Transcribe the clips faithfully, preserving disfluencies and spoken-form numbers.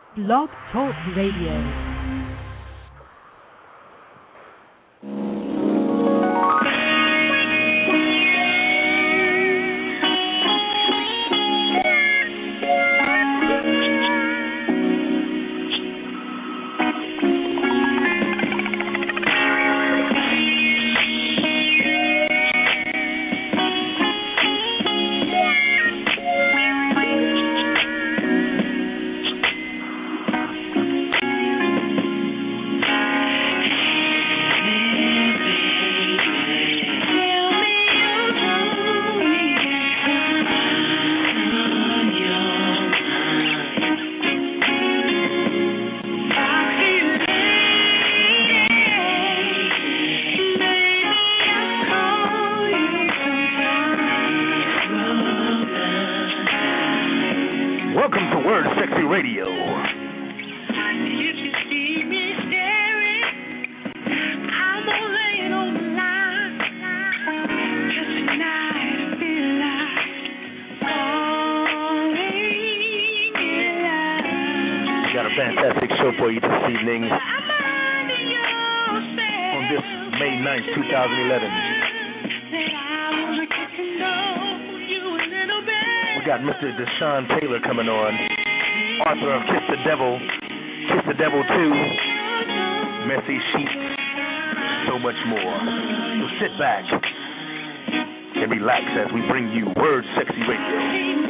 Blog Talk Radio. Sean Taylor coming on, author of Kiss the Devil, Kiss the Devil two, Messy Sheets, so much more. So sit back and relax as we bring you Word Sexy Radio.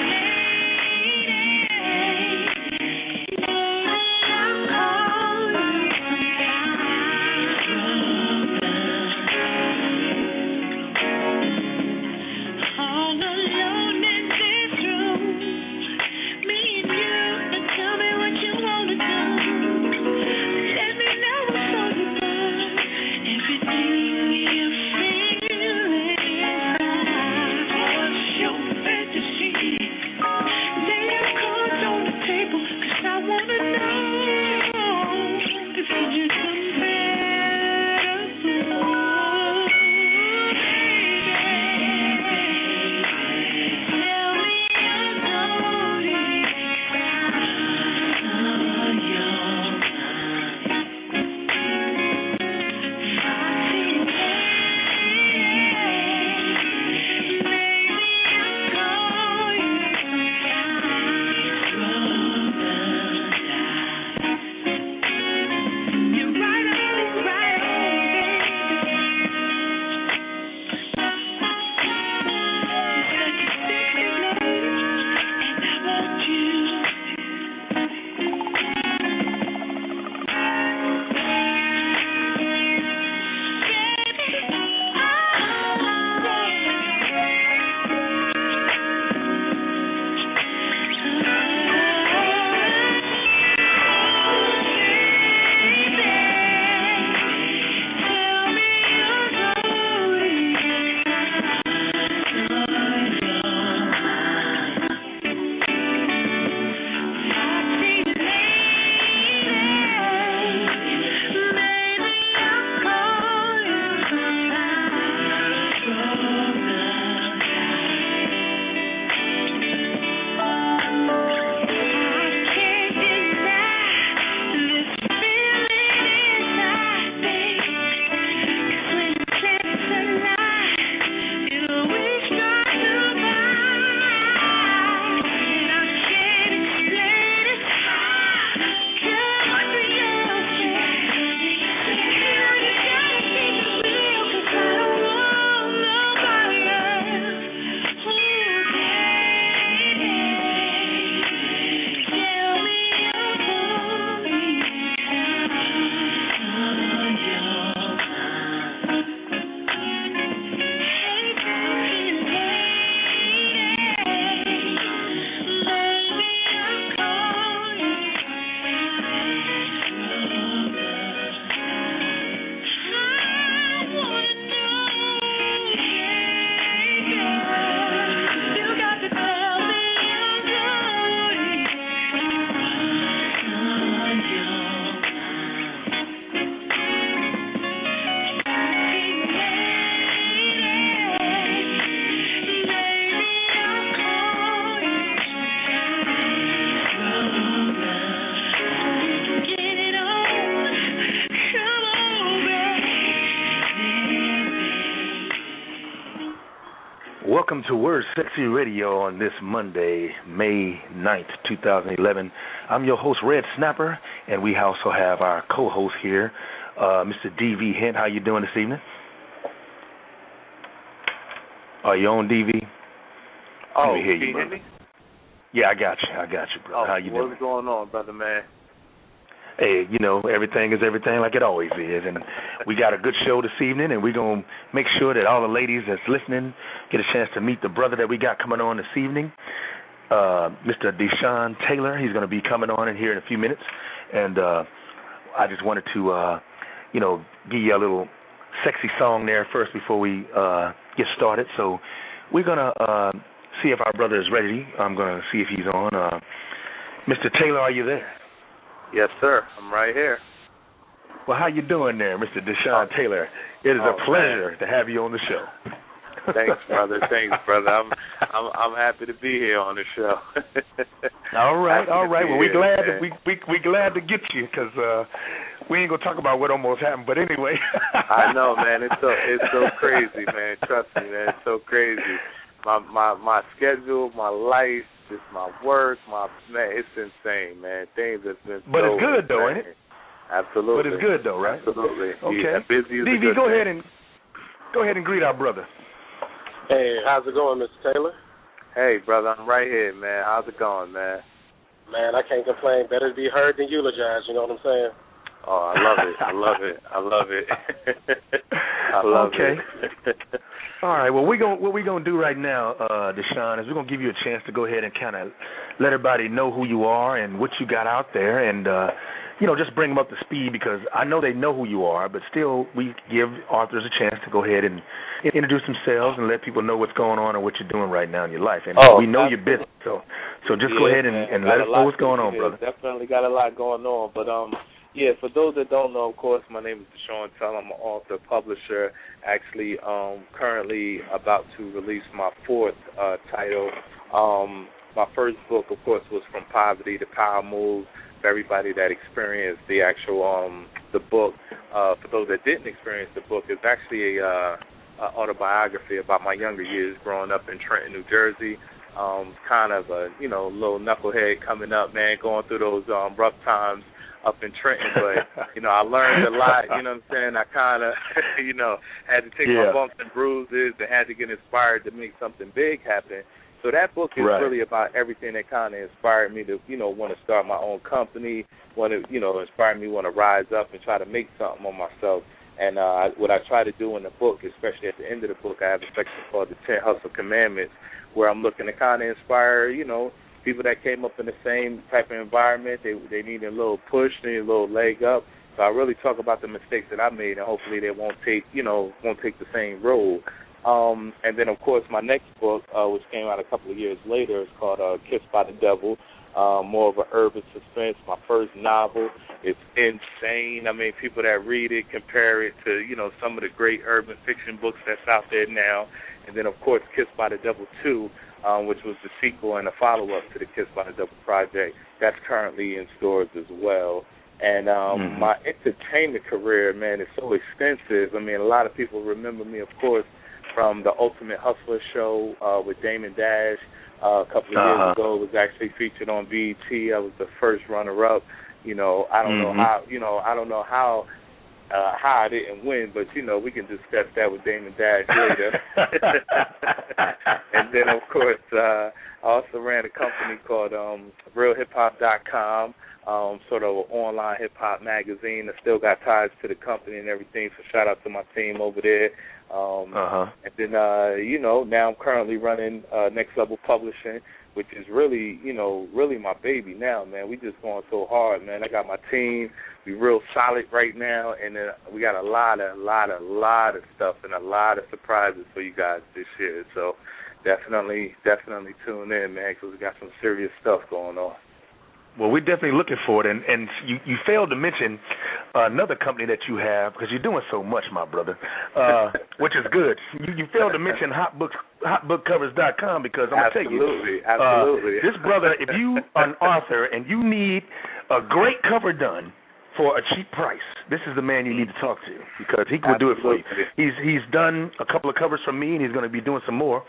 welcome to Word Sexy Radio on this Monday, May ninth, twenty eleven. I'm your host, Red Snapper, and we also have our co-host here, uh, Mister D V Hint. How you doing this evening? Are you on, D V? Oh, Let me hear can you, you brother. hear me? Yeah, I got you. I got you, brother. Oh, How you what's doing? going on, brother man? Hey, you know, everything is everything like it always is, and we got a good show this evening, and we're going to make sure that all the ladies that's listening get a chance to meet the brother that we got coming on this evening, uh, Mister Deshaun Taylor. He's going to be coming on in here in a few minutes, and uh, I just wanted to, uh, you know, give you a little sexy song there first before we uh, get started. So we're going to uh, see if our brother is ready. I'm going to see if he's on. Uh, Mister Taylor, are you there? Yes, sir. I'm right here. Well, how you doing there, Mister Deshaun Taylor? It is oh, a pleasure man. to have you on the show. Thanks, brother. Thanks, brother. I'm I'm I'm happy to be here on the show. all right, happy all right. Well, we glad man. to, we we we glad to get you because uh, we ain't gonna talk about what almost happened. But anyway, I know, man. It's so it's so crazy, man. Trust me, man. It's so crazy. My my my schedule, my life. Just my work, my man, it's insane, man. Things have been But so it's good insane. though, ain't it? Absolutely. But it's good though, right? Absolutely. Okay. Yeah, busy is D V, a good go thing. ahead and go ahead and greet our brother. Hey, how's it going, Mister Taylor? Hey, brother, I'm right here, man. How's it going, man? Man, I can't complain. Better to be heard than eulogized. You know what I'm saying? Oh, I love it. I love it. I love it. I love okay. it. All right. Well, we going what we're gonna do right now, uh, Deshaun, is we're gonna give you a chance to go ahead and kind of let everybody know who you are and what you got out there, and uh, you know, just bring them up to speed because I know they know who you are, but still, we give authors a chance to go ahead and introduce themselves and let people know what's going on and what you're doing right now in your life. And oh, we know absolutely. you're busy, so so just yeah, go ahead and, man, and let us know what's going on, yeah, brother. Definitely got a lot going on, but um. Yeah, for those that don't know, of course, my name is Deshaun Taylor. I'm an author, publisher, actually um, currently about to release my fourth uh, title. Um, my first book, of course, was From Poverty to Power Move. For everybody that experienced the actual um, the book, uh, for those that didn't experience the book, it's actually a, uh, a autobiography about my younger years growing up in Trenton, New Jersey. Um, kind of a, you know, little knucklehead coming up, man, going through those um, rough times up in Trenton, but, you know, I learned a lot, you know what I'm saying? I kind of, you know, had to take yeah. my bumps and bruises and had to get inspired to make something big happen. So that book is right. really about everything that kind of inspired me to, you know, want to start my own company, want to, you know, inspired me want to rise up and try to make something on myself. And uh, what I try to do in the book, especially at the end of the book, I have a section called the ten Hustle Commandments, where I'm looking to kind of inspire, you know, people that came up in the same type of environment. They they need a little push, they need a little leg up. So I really talk about the mistakes that I made, and hopefully they won't take, you know, won't take the same road. Um, and then, of course, my next book, uh, which came out a couple of years later, is called uh, Kissed by the Devil, uh, more of an urban suspense. My first novel. It's insane. I mean, people that read it compare it to, you know, some of the great urban fiction books that's out there now. And then, of course, Kissed by the Devil two, um, which was the sequel and a follow-up to the Kissed by the Devil project. That's currently in stores as well. And um, mm-hmm. my entertainment career, man, is so extensive. I mean, a lot of people remember me, of course, from the Ultimate Hustler show uh, with Damon Dash. Uh, a couple of uh-huh. years ago, it was actually featured on B E T. I was the first runner-up. You know, I don't mm-hmm. know how. You know, I don't know how. Uh, how I didn't win, but you know, we can discuss that with Damon Dash later. And then, of course, uh, I also ran a company called um, Real Hip Hop dot com, um, sort of an online hip hop magazine. I still got ties to the company and everything, so shout out to my team over there. Um, uh-huh. And then, uh, you know, now I'm currently running uh, Next Level Publishing, which is really, you know, really my baby now, man. We just going so hard, man. I got my team. We real solid right now, and then we got a lot of, lot of, lot of stuff and a lot of surprises for you guys this year. So definitely, definitely tune in, man, because we got some serious stuff going on. Well, we're definitely looking for it, and, and you, you failed to mention uh, another company that you have, because you're doing so much, my brother, uh, which is good. You, you failed to mention hot books hot book covers dot com, because I'm going to tell you. Absolutely, absolutely. Uh, this brother, if you are an author and you need a great cover done for a cheap price, this is the man you need to talk to, because he will do it for you. He's, he's done a couple of covers for me, and he's going to be doing some more.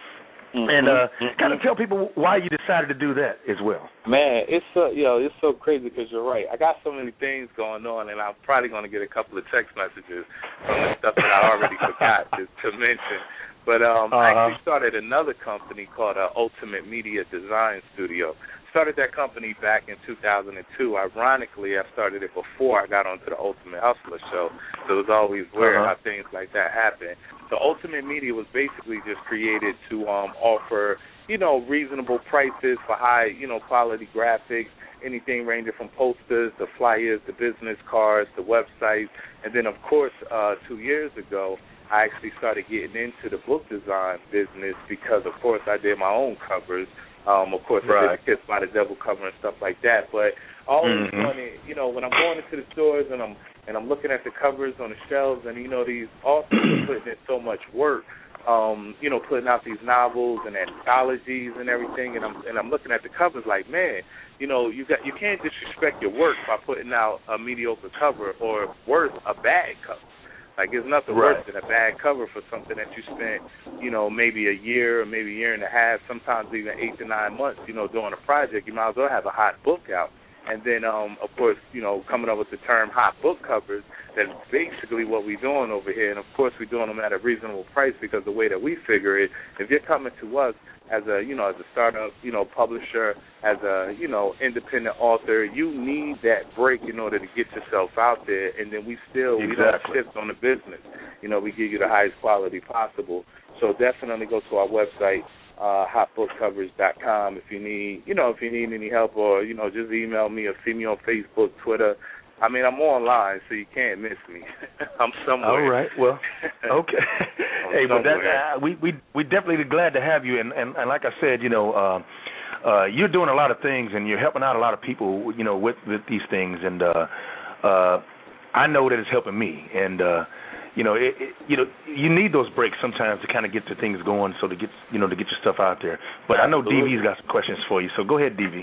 Mm-hmm. And uh, kind of tell people why you decided to do that as well. Man, it's so you know it's so crazy because you're right. I got so many things going on, and I'm probably going to get a couple of text messages from the stuff that I already forgot to, to mention. But um, uh-huh. I actually started another company called uh, Ultimate Media Design Studio. Started that company back in two thousand two. Ironically, I started it before I got onto the Ultimate Hustler show. So it was always weird uh-huh. how things like that happen. So Ultimate Media was basically just created to um, offer, you know, reasonable prices for high, you know, quality graphics, anything ranging from posters, the flyers, the business cards, the websites. And then, of course, uh, two years ago, I actually started getting into the book design business because, of course, I did my own covers. Um, of course, right. I did the Kissed by the Devil cover and stuff like that. But I always mm-hmm. wanted, you know, when I'm going into the stores and I'm and I'm looking at the covers on the shelves, and you know, these authors are putting in so much work, um, you know, putting out these novels and anthologies and everything, and I'm and I'm looking at the covers like, man, you know, you got you can't disrespect your work by putting out a mediocre cover or worse, a bad cover. Like, there's nothing right. worse than a bad cover for something that you spent, you know, maybe a year or maybe a year and a half, sometimes even eight to nine months, you know, doing a project. You might as well have a hot book out. And then, um, of course, you know, coming up with the term hot book covers, that's basically what we're doing over here. And, of course, we're doing them at a reasonable price because the way that we figure it, if you're coming to us as a, you know, as a startup, you know, publisher, as a, you know, independent author, you need that break in order to get yourself out there. And then we still, exactly. we don't shift on the business. You know, we give you the highest quality possible. So definitely go to our website, Uh, hot book covers dot com if you need, you know, if you need any help, or, you know, just email me or see me on Facebook, Twitter. I mean, I'm online, so you can't miss me. I'm somewhere. All right. Well, okay. Hey, but that uh, we we we definitely glad to have you, and, and, and like I said, you know, uh, uh, you're doing a lot of things, and you're helping out a lot of people, you know, with, with these things, and uh, uh, I know that it's helping me, and. Uh, You know, it, it, you know, you need those breaks sometimes to kind of get the things going, so to get, you know, to get your stuff out there. But I know D V's got some questions for you, so go ahead, D V.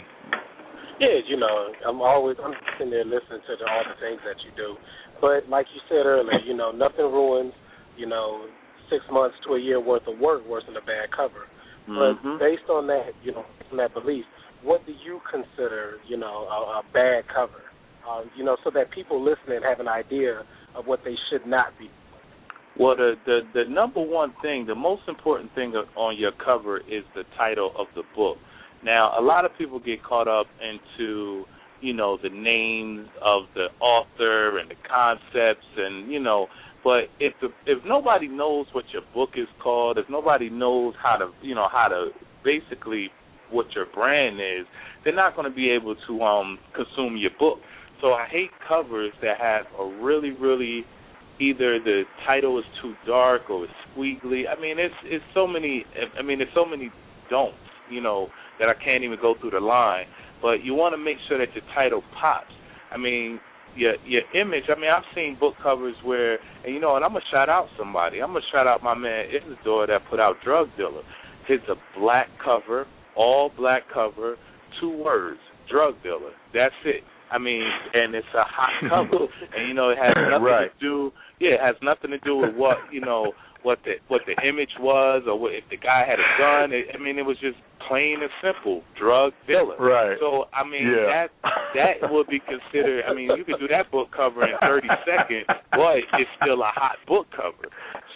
Yeah, you know, I'm always I'm sitting there listening to the, all the things that you do. But like you said earlier, you know, nothing ruins, you know, six months to a year worth of work worse than a bad cover. Mm-hmm. But based on that, you know, on that belief, what do you consider, you know, a, a bad cover? Uh, you know, so that people listening have an idea of what they should not be. Well, the, the, the number one thing, the most important thing on your cover is the title of the book. Now, a lot of people get caught up into, you know, the names of the author and the concepts and, you know, but if the, if nobody knows what your book is called, if nobody knows how to, you know, how to basically what your brand is, they're not going to be able to um, consume your book. So I hate covers that have a really, really, either the title is too dark or it's squiggly. I mean, it's it's so many. I mean, there's so many don'ts, you know, that I can't even go through the line. But you want to make sure that your title pops. I mean, your your image. I mean, I've seen book covers where, and you know, and I'm gonna shout out somebody. I'm gonna shout out my man Isidore that put out Drug Dealer. It's a black cover, all black cover, two words, Drug Dealer. That's it. I mean, and it's a hot cover, and you know it has nothing right. to do. Yeah, it has nothing to do with what you know what the what the image was, or what, if the guy had a gun. It, I mean, it was just plain and simple, drug dealer. Right. So I mean, yeah. that that would be considered. I mean, you could do that book cover in thirty seconds, but it's still a hot book cover.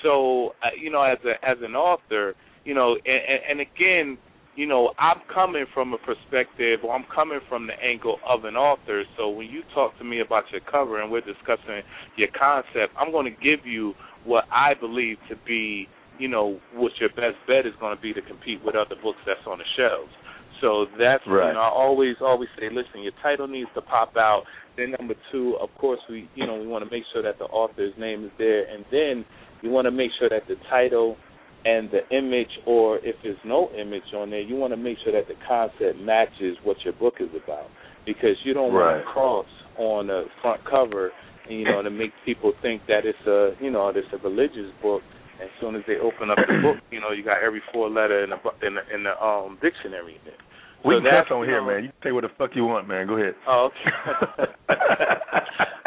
So uh, you know, as a as an author, you know, and, and again. You know, I'm coming from a perspective, or I'm coming from the angle of an author, so when you talk to me about your cover and we're discussing your concept, I'm going to give you what I believe to be, you know, what your best bet is going to be to compete with other books that's on the shelves. So that's, right. you know, I always, always say, listen, your title needs to pop out. Then number two, of course, we, you know, we want to make sure that the author's name is there, and then you want to make sure that the title and the image, or if there's no image on there, you want to make sure that the concept matches what your book is about, because you don't right. want to cross on the front cover, and, you know, to make people think that it's a, you know, it's a religious book. As soon as they open up the book, you know, you got every four letter in the in the, in the um dictionary in there. We so can cuss on here, know, man. You can say what the fuck you want, man. Go ahead. Oh, okay. Okay.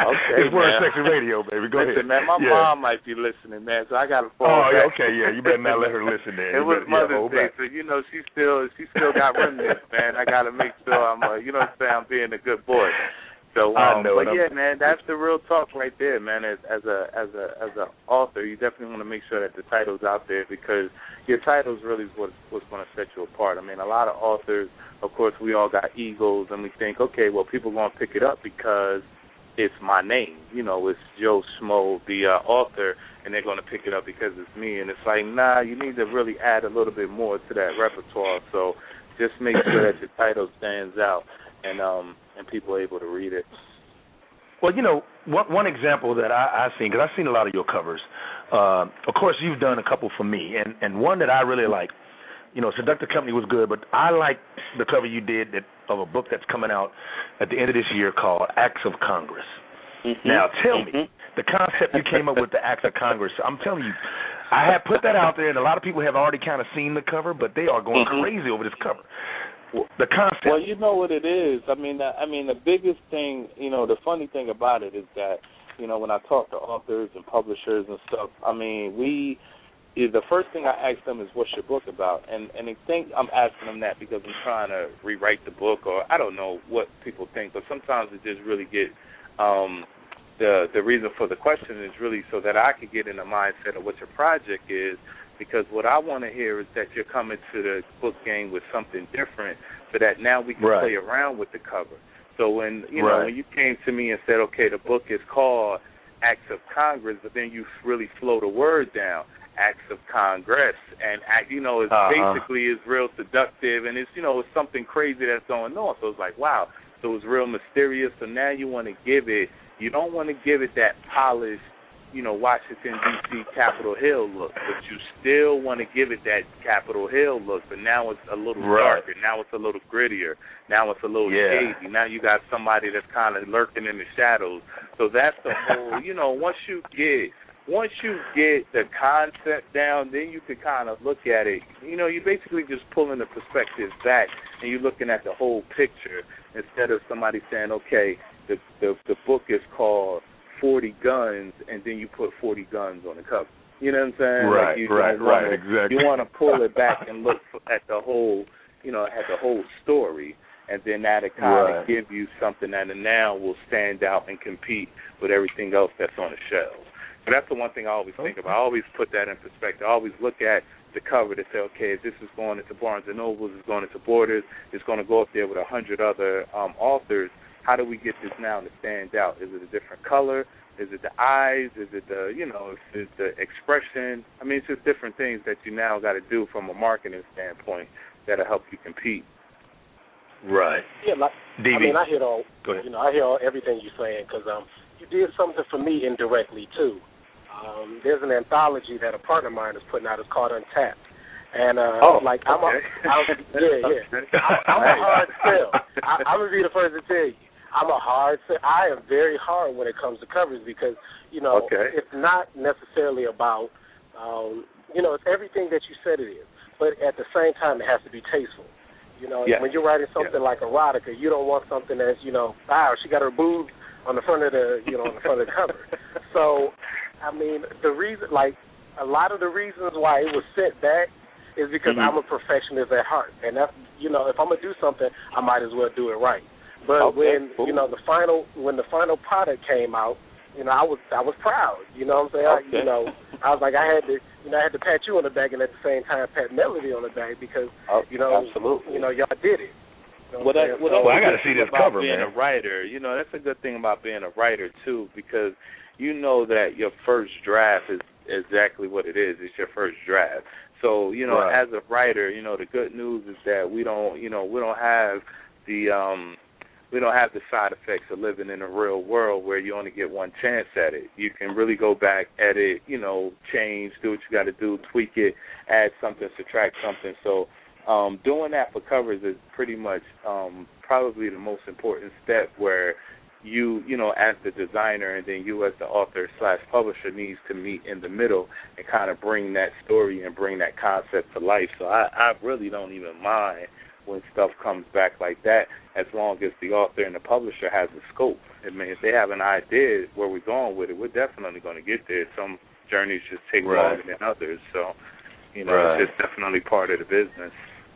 it's Word Sexy Radio, baby. Go Listen, ahead. man, my yeah. mom might be listening, man, so I got to fall Oh, back. okay, yeah. You better not let her listen there. It You was better, Mother's yeah, Day, so, you know, she still she still got remnants, man. I got to make sure I'm, uh, you know what I'm saying, I'm being a good boy. So, um, I know but it. yeah, man, that's the real talk right there, man. As, as a as a as an author, you definitely want to make sure that the title's out there, because your title's really what what's going to set you apart. I mean, a lot of authors, of course, we all got egos, and we think, okay, well, people are going to pick it up because it's my name. You know, it's Joe Schmo, the uh, author, and they're going to pick it up because it's me. And it's like, nah, you need to really add a little bit more to that repertoire. So just make sure that your title stands out, and um and people are able to read it. Well, you know, one, one example that I, I've seen, because I've seen a lot of your covers. Uh, of course, you've done a couple for me, and, and one that I really like, you know, Seductive Company was good, but I like the cover you did that, of a book that's coming out at the end of this year called Acts of Congress. Mm-hmm. Now, tell mm-hmm. me, the concept you came up with, the Acts of Congress, I'm telling you, I have put that out there, and a lot of people have already kind of seen the cover, but they are going mm-hmm. crazy over this cover. The concept. Well, you know what it is. I mean, the, I mean, the biggest thing, you know, the funny thing about it is that, you know, when I talk to authors and publishers and stuff, I mean, we, the first thing I ask them is, what's your book about? And and I think I'm asking them that because I'm trying to rewrite the book, or I don't know what people think, but sometimes it just really get, um, the the reason for the question is really so that I can get in the mindset of what your project is. Because what I want to hear is that you're coming to the book game with something different, so that now we can right. play around with the cover. So when you know right. when you came to me and said, okay, the book is called Acts of Congress, but then you really slow the word down, Acts of Congress, and act, you know, it's uh-huh. basically is real seductive, and it's you know it's something crazy that's going on. So it's like, wow, so it's real mysterious. So now you want to give it, you don't want to give it that polished, you know, Washington, D C, Capitol Hill look, but you still want to give it that Capitol Hill look, but now it's a little right. darker, now it's a little grittier, now it's a little yeah. shady, now you got somebody that's kind of lurking in the shadows. So that's the whole, you know, once you get, once you get the concept down, then you can kind of look at it. You know, you're basically just pulling the perspective back, and you're looking at the whole picture instead of somebody saying, okay, the the, the book is called forty guns, and then you put forty guns on the cover. You know what I'm saying? Right, like you right, wanna, right, exactly. You want to pull it back and look at the whole, you know, at the whole story, and then that'll kind of right. give you something that now will stand out and compete with everything else that's on the shelves. So that's the one thing I always think about. I always put that in perspective. I always look at the cover to say, okay, if this is going into Barnes and Nobles, it's going into Borders, it's going to go up there with a hundred other um, authors. How do we get this now to stand out? Is it a different color? Is it the eyes? Is it the, you know, is it the expression? I mean, it's just different things that you now got to do from a marketing standpoint that'll help you compete. Right. Yeah, like, D B. I mean, I hear all, you know, I hear all everything you're saying, because um, you did something for me indirectly too. Um, there's an anthology that a partner of mine is putting out. It's called Untapped. And, uh, oh, like, I'm okay. a, I'm, yeah, yeah. I'm, I'm a hard sell. I, I'm going to be the first to tell you. I'm a hard sell. I am very hard when it comes to covers because, you know, okay. it's not necessarily about, um, you know, it's everything that you said it is. But at the same time, it has to be tasteful. You know, yes. when you're writing something yes. like erotica, you don't want something that's, you know, wow, she got her boobs on the front of the, you know, on the front of the cover. So, I mean, the reason, like, a lot of the reasons why it was sent back is because mm-hmm. I'm a perfectionist at heart. And that's, you know, if I'm going to do something, I might as well do it right. But okay, when, cool. you know, the final, when the final product came out, you know, I was, I was proud. You know what I'm saying? Okay. I, you know, I was like, I had to, you know, I had to pat you on the back and at the same time pat Melody on the back because, oh, you know, absolutely. you know, y'all did it. You know well, that, well, well, I got to see this about cover, being man. a writer, you know, that's a good thing about being a writer too, because you know that your first draft is exactly what it is. It's your first draft. So, you know, right. as a writer, you know, the good news is that we don't, you know, we don't have the um, we don't have the side effects of living in a real world where you only get one chance at it. You can really go back, edit, you know, change, do what you got to do, tweak it, add something, subtract something. So um, doing that for covers is pretty much um, probably the most important step where you, you know, as the designer and then you as the author slash publisher needs to meet in the middle and kind of bring that story and bring that concept to life. So I, I really don't even mind when stuff comes back like that, as long as the author and the publisher has a scope. I mean, if they have an idea where we're going with it, we're definitely going to get there. Some journeys just take right. longer than others, so, you know, right. it's just definitely part of the business.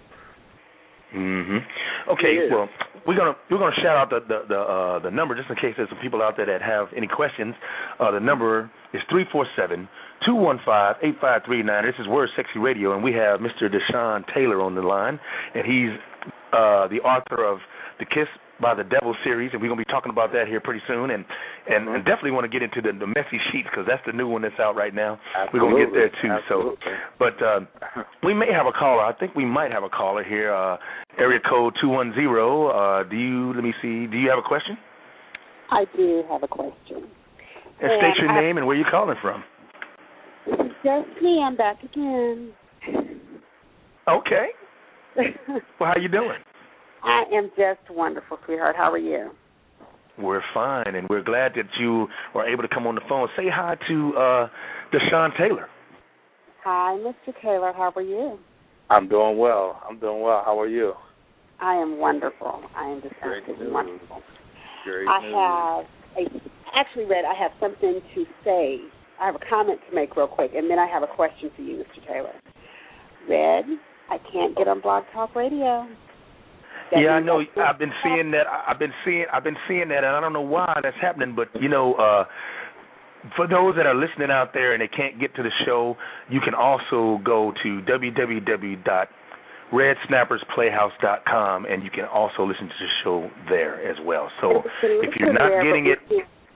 Mhm. Okay. Yeah. Well, we're gonna we're gonna shout out the the the, uh, the number just in case there's some people out there that have any questions. Uh, the number is three four seven, two one five, eight five three nine. This is Word Sexy Radio, and we have Mister Deshaun Taylor on the line, and he's uh, the author of The Kiss by the Devil series, and we're going to be talking about that here pretty soon, and, and, mm-hmm. and definitely want to get into the, the Messy Sheets because that's the new one that's out right now. Absolutely. We're going to get there too. Absolutely. So, But uh, we may have a caller. I think we might have a caller here, uh, area code two one zero. Uh, do you, let me see, do you have a question? I do have a question. And, and state your I, name and where you're calling from. This is just me. I'm back again. Okay. Well, how you doing? I am just wonderful, sweetheart. How are you? We're fine, and we're glad that you were able to come on the phone. Say hi to uh, Deshaun Taylor. Hi, Mister Taylor. How are you? I'm doing well. I'm doing well. How are you? I am wonderful. I am just absolutely wonderful. Great I news. have a, actually, Red, I have something to say. I have a comment to make real quick, and then I have a question for you, Mister Taylor. Red, I can't get on Blog Talk Radio. That yeah, I know. I've been seeing that. I've been seeing. I've been seeing that, and I don't know why that's happening. But you know, uh, for those that are listening out there and they can't get to the show, you can also go to w w w dot red snappers playhouse dot com, and you can also listen to the show there as well. So if you're not there, getting it,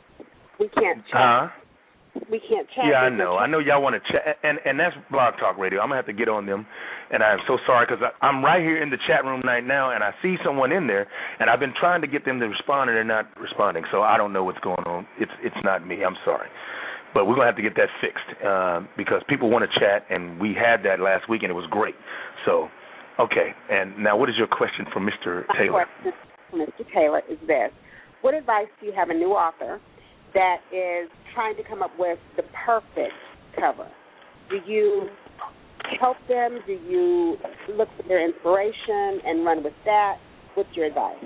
we can't. Huh? We can't chat. Yeah, I know. I know y'all want to chat, and and that's Blog Talk Radio. I'm gonna have to get on them, and I'm so sorry because I'm right here in the chat room right now, and I see someone in there, and I've been trying to get them to respond, and they're not responding. So I don't know what's going on. It's it's not me. I'm sorry, but we're gonna have to get that fixed uh, because people want to chat, and we had that last week, and it was great. So, okay. And now, what is your question for Mister Taylor? My question for Mister Taylor is this: what advice do you have a new author that is trying to come up with the perfect cover? Do you help them? Do you look for their inspiration and run with that? What's your advice?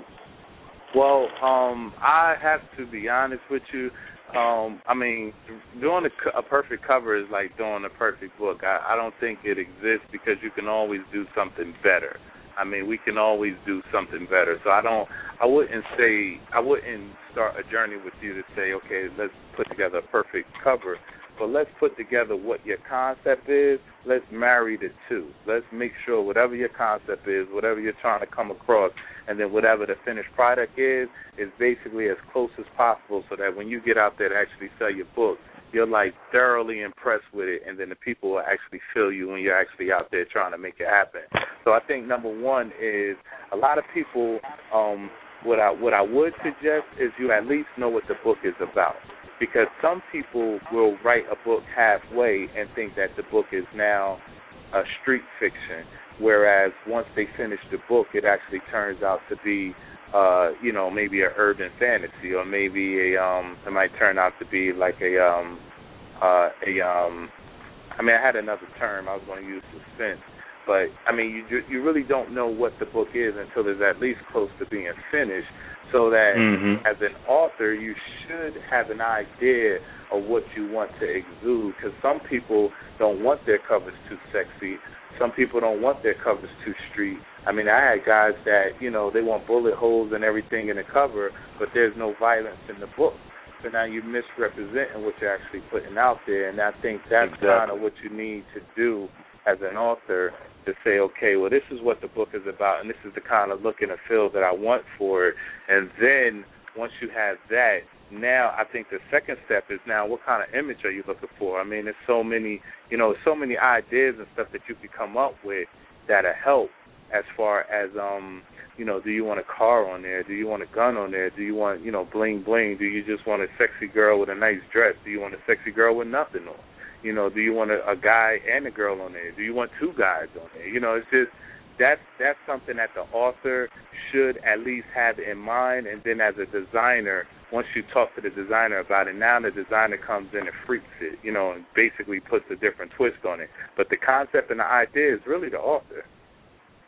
Well, um, I have to be honest with you. Um, I mean, doing a, a perfect cover is like doing a perfect book. I, I don't think it exists because you can always do something better. I mean, we can always do something better. So I don't, I wouldn't say, I wouldn't start a journey with you to say, okay, let's put together a perfect cover, but let's put together what your concept is. Let's marry the two. Let's make sure whatever your concept is, whatever you're trying to come across, and then whatever the finished product is, is basically as close as possible so that when you get out there to actually sell your book, you're like thoroughly impressed with it, and then the people will actually feel you when you're actually out there trying to make it happen. So I think number one is a lot of people, um, what I what I would suggest is you at least know what the book is about, because some people will write a book halfway and think that the book is now a street fiction, whereas once they finish the book, it actually turns out to be Uh, you know, maybe an urban fantasy, or maybe a um, it might turn out to be like a um, uh, a um, I mean, I had another term I was going to use, suspense, but I mean, you you really don't know what the book is until it's at least close to being finished. So that mm-hmm. as an author, you should have an idea of what you want to exude, because some people don't want their covers too sexy. Some people don't want their covers too street. I mean, I had guys that, you know, they want bullet holes and everything in the cover, but there's no violence in the book. So now you're misrepresenting what you're actually putting out there, and I think that's exactly. kind of what you need to do as an author, to say, okay, well, this is what the book is about, and this is the kind of look and the feel that I want for it. And then once you have that, now I think the second step is now what kind of image are you looking for? I mean, there's so many, you know, so many ideas and stuff that you can come up with that'll help as far as, um, you know, do you want a car on there? Do you want a gun on there? Do you want, you know, bling bling? Do you just want a sexy girl with a nice dress? Do you want a sexy girl with nothing on? You know, do you want a, a guy and a girl on there? Do you want two guys on there? You know, it's just, that's, that's something that the author should at least have in mind. And then as a designer, once you talk to the designer about it, now the designer comes in and freaks it, you know, and basically puts a different twist on it. But the concept and the idea is really the author.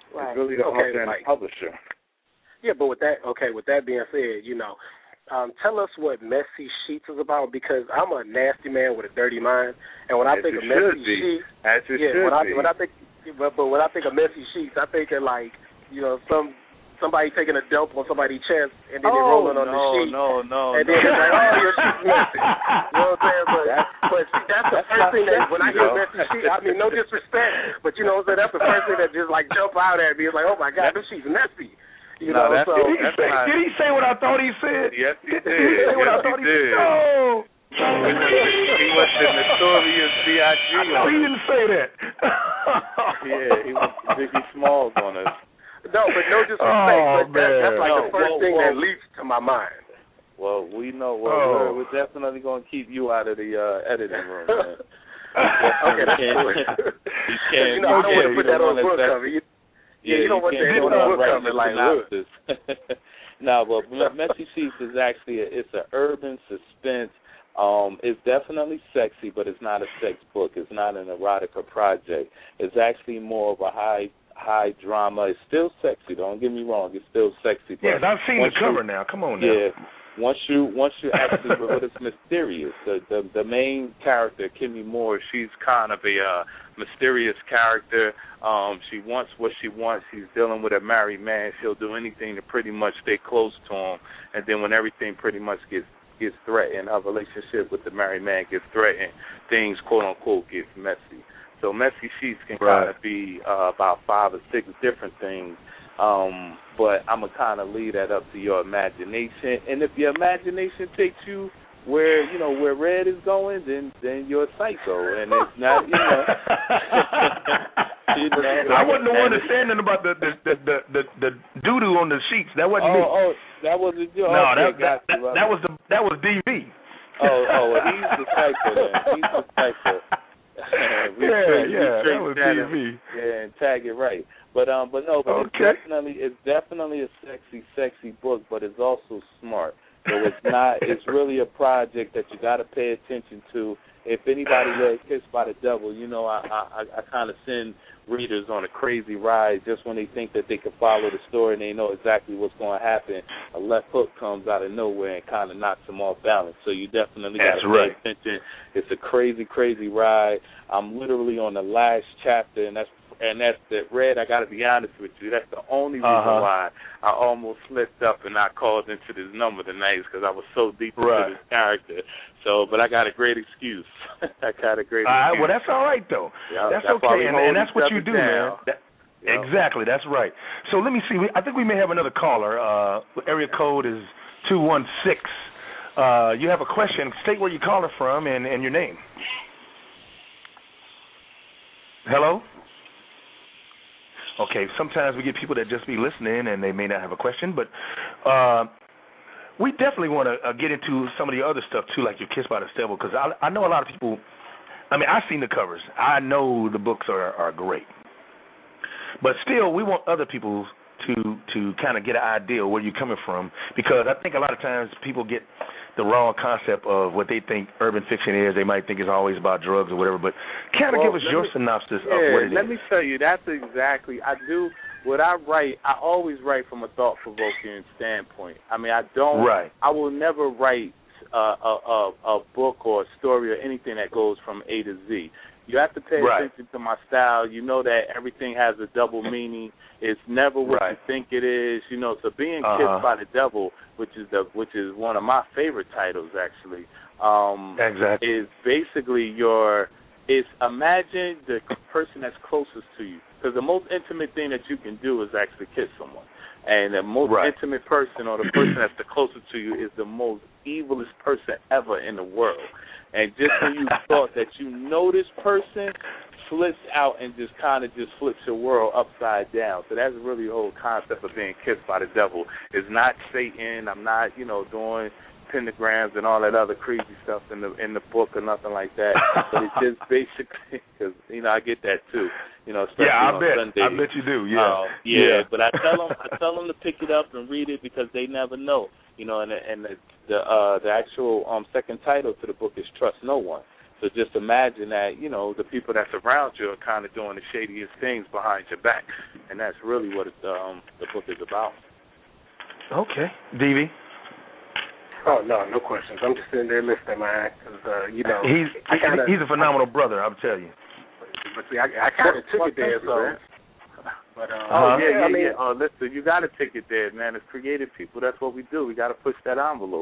Right. It's really the Okay, author and like- the publisher. Yeah, but with that, okay, with that being said, you know, um, tell us what Messy Sheets is about, because I'm a nasty man with a dirty mind, and when I As think it of Messy should be. Sheets, As it yeah, should when I be. when I think, but, but when I think of Messy Sheets, I think of like, you know, some somebody taking a dump on somebody's chest and then oh, they rolling on no, the sheet, no, no, and no. then it's like, oh, your sheet's messy. You know what I'm saying? But That's- but see, that's the that's first not thing that when I sexy, hear though. Messy Sheets, I mean, no disrespect, but you know what I'm saying? That's the first thing that just like jump out at me. It's like, oh my God, this sheet's messy. You No, know, that's- so Did he, That's say, not- did he say what I thought he said? Yes, he did. Did he say what Yes, I thought he he, did. said? No. He was the, he was the notorious B I G I know on he us. didn't say that. Yeah, he was Biggie Smalls on us. no, but no disrespect. Oh, but that, that's like man. the first Whoa, thing whoa. that leaps to my mind. Well, we know. Well, Oh. we're, we're definitely going to keep you out of the uh, editing room, man. Okay, that's You cool. can't- you You can't- know, I don't okay, want to you put that don't on the book wanna- cover. You, Yeah, you don't want can't that do on the no book writing cover. Like, look. synopsis. No, but Me- Messy Sheets is actually a, it's an urban suspense. Um, it's definitely sexy, but it's not a sex book. It's not an erotica project. It's actually more of a high high drama. It's still sexy. Don't get me wrong. It's still sexy. But Yes, I've seen the once you- cover now. Come on now. Yeah. Once you once you actually, but it's mysterious. The, the the main character, Kimmy Moore, she's kind of a uh, mysterious character. Um, she wants what she wants. She's dealing with a married man. She'll do anything to pretty much stay close to him. And then when everything pretty much gets gets threatened, her relationship with the married man gets threatened, things quote unquote get messy. So Messy Sheets can Right. kind of be uh, about five or six different things. Um, but I'm going to kind of leave that up to your imagination. And if your imagination takes you where, you know, where Red is going, then then you're a psycho. And it's not, you know. you know I wasn't the one and- understanding about the the the the, the, the doo-doo on the sheets. That wasn't Oh, me. oh, that wasn't you. no, that Okay, that, got that, you, brother. that was the that was D V. Oh, oh, well, he's the psycho then. He's the psycho. we yeah, trace, yeah, we trace that was that D and- V. Yeah, and tag it right. But um, but no, but Okay. it's definitely it's definitely a sexy, sexy book, but it's also smart. So it's not. It's really a project that you got to pay attention to. If anybody read Kissed by the Devil, you know I I, I kind of send readers on a crazy ride just when they think that they can follow the story and they know exactly what's going to happen. A left hook comes out of nowhere and kind of knocks them off balance. So you definitely got That's to right. pay attention. It's a crazy, crazy ride. I'm literally on the last chapter, and that's and that's the Red. I got to be honest with you. That's the only reason Uh-huh. why I almost slipped up and not called into this number tonight, because I was so deep Right. into this character. So, but I got a great excuse. I got a great All right, excuse. well, that's all right, though. Yeah, that's, that's why okay, we and, hold and that's what each you other do, man. down. That, Yeah. Exactly, that's right. So let me see. We, I think we may have another caller. Uh, area code is two one six. Uh, you have a question. State where you're calling from and, and your name. Hello? Okay, sometimes we get people that just be listening and they may not have a question, but uh, we definitely want to uh, get into some of the other stuff, too, like your Kissed by the Devil, because I, I know a lot of people, I mean, I've seen the covers. I know the books are, are great. But still, we want other people to to kind of get an idea of where you're coming from, because I think a lot of times people get the wrong concept of what they think urban fiction is. They might think it's always about drugs or whatever, but kind of Well, give us let your me- synopsis yeah, of what it let is. me tell you, that's exactly, I do, what I write, I always write from a thought-provoking standpoint. I mean, I don't, Right. I will never write uh, a, a, a book or a story or anything that goes from A to Z. You have to pay Right. attention to my style. You know that everything has a double meaning. It's never what Right. you think it is. You know, so being Uh-huh. Kissed by the Devil, which is the which is one of my favorite titles actually, um, Exactly. is basically your. It's imagine the person that's closest to you, because the most intimate thing that you can do is actually kiss someone, and the most Right. intimate person or the person that's the closest to you is the most evilest person ever in the world. And just when you thought that you know this person, flips out and just kind of just flips your world upside down. So that's really the whole concept of being kissed by the devil. It's not Satan. I'm not, you know, doing pentagrams and all that other crazy stuff in the in the book or nothing like that. But it's just basically, because, you know, I get that too. You know, especially Yeah, I on bet. Sundays. I bet you do. Yeah. Uh, yeah, Yeah. but I tell them, I tell them to pick it up and read it, because they never know. You know, and the, and the the, uh, the actual um, second title to the book is Trust No One. So just imagine that, you know, the people that's around you are kind of doing the shadiest things behind your back. and that's really what it, um, the book is about. Okay, D V. Oh no, no questions. I'm just sitting there listening, man. Cause uh, you know, he's I kinda, he's a phenomenal I, brother. I'll tell you. But see, I, I kind of took it there, so. But um, oh uh-huh. yeah, yeah, I mean, yeah. Oh, listen, you got to take it there, man. As creative people, that's what we do. We got to push that envelope.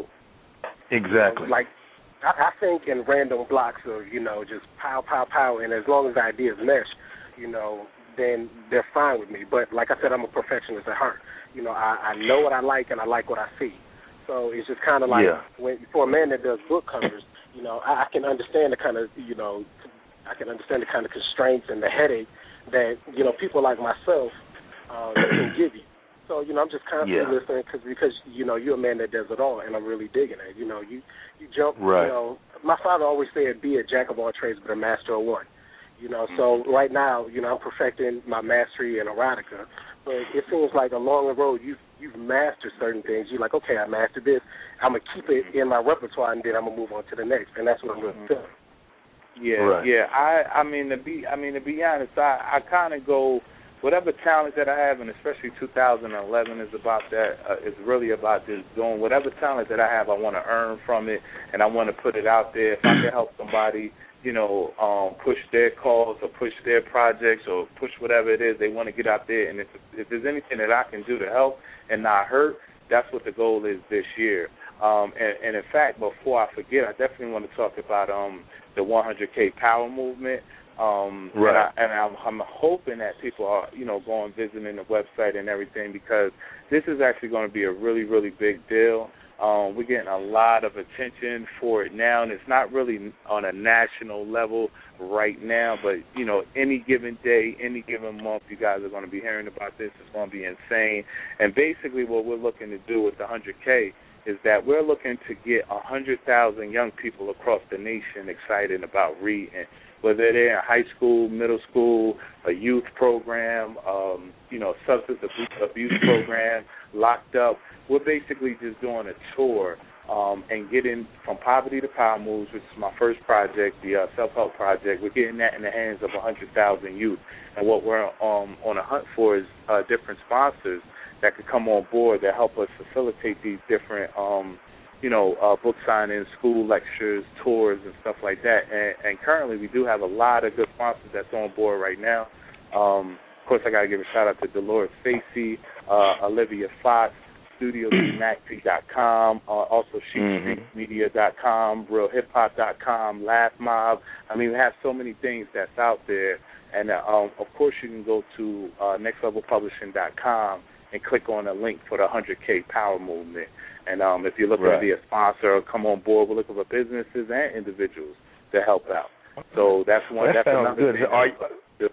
Exactly. You know, like I, I think in random blocks of you know just pow, pow, pow, and as long as the ideas mesh, you know, then they're fine with me. But like I said, I'm a perfectionist at heart. You know, I, I know what I like and I like what I see. So it's just kind of like yeah. when for a man that does book covers, you know, I, I can understand the kind of you know, I can understand the kind of constraints and the headache that, you know, people like myself uh, can give you. So, you know, I'm just constantly yeah. listening cause, because, you know, you're a man that does it all, and I'm really digging it. You know, you, you jump, right. you know, my father always said, be a jack of all trades but a master of one. You know, so right now, you know, I'm perfecting my mastery in erotica, but it seems like along the road you've, you've mastered certain things. You're like, okay, I mastered this. I'm going to keep it in my repertoire, and then I'm going to move on to the next, and that's what I'm really feeling. Yeah, right. yeah. I, I mean to be, I mean to be honest, I, I kind of go whatever talent that I have, and especially two thousand eleven is about that. Uh, it's really about just doing whatever talent that I have. I want to earn from it, and I want to put it out there. If I can help somebody, you know, um, push their cause or push their projects or push whatever it is they want to get out there, and if if there's anything that I can do to help and not hurt, that's what the goal is this year. Um, and, and in fact, before I forget, I definitely want to talk about um, the one hundred K Power Movement. Um, right. And, I, and I'm, I'm hoping that people are, you know, going visiting the website and everything, because this is actually going to be a really, really big deal. Um, we're getting a lot of attention for it now, and it's not really on a national level right now, but, you know, any given day, any given month, you guys are going to be hearing about this. It's going to be insane. And basically what we're looking to do with the one hundred K is that we're looking to get one hundred thousand young people across the nation excited about reading, whether they're in high school, middle school, a youth program, um, you know, substance abuse, abuse program, locked up. We're basically just doing a tour um, and getting from poverty to power moves, which is my first project, the uh, self-help project. We're getting that in the hands of one hundred thousand youth. And what we're um, on a hunt for is uh, different sponsors that could come on board that help us facilitate these different, um, you know, uh, book signings, school lectures, tours, and stuff like that. And, and currently we do have a lot of good sponsors that's on board right now. Um, of course, I got to give a shout-out to Dolores Facey, uh, Olivia Fox, studio d maxi dot com, uh, also sheep street media dot com, real hip hop dot com, Laugh Mob. I mean, we have so many things that's out there. And, uh, um, of course, you can go to uh, next level publishing dot com and click on a link for the one hundred K Power Movement. And um, if you're looking right. to be a sponsor or come on board, we're looking for businesses and individuals to help out. So that's one. Well, that that's sounds another good. thing. Are you,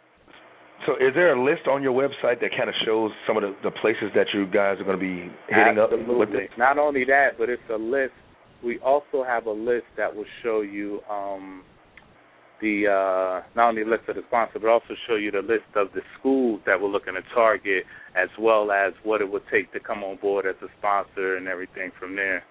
so is there a list on your website that kind of shows some of the, the places that you guys are going to be hitting Absolutely. up with it? Not only that, but it's a list. We also have a list that will show you um, the uh, not only the list of the sponsor, but also show you the list of the schools that we're looking to target, as well as what it would take to come on board as a sponsor and everything from there.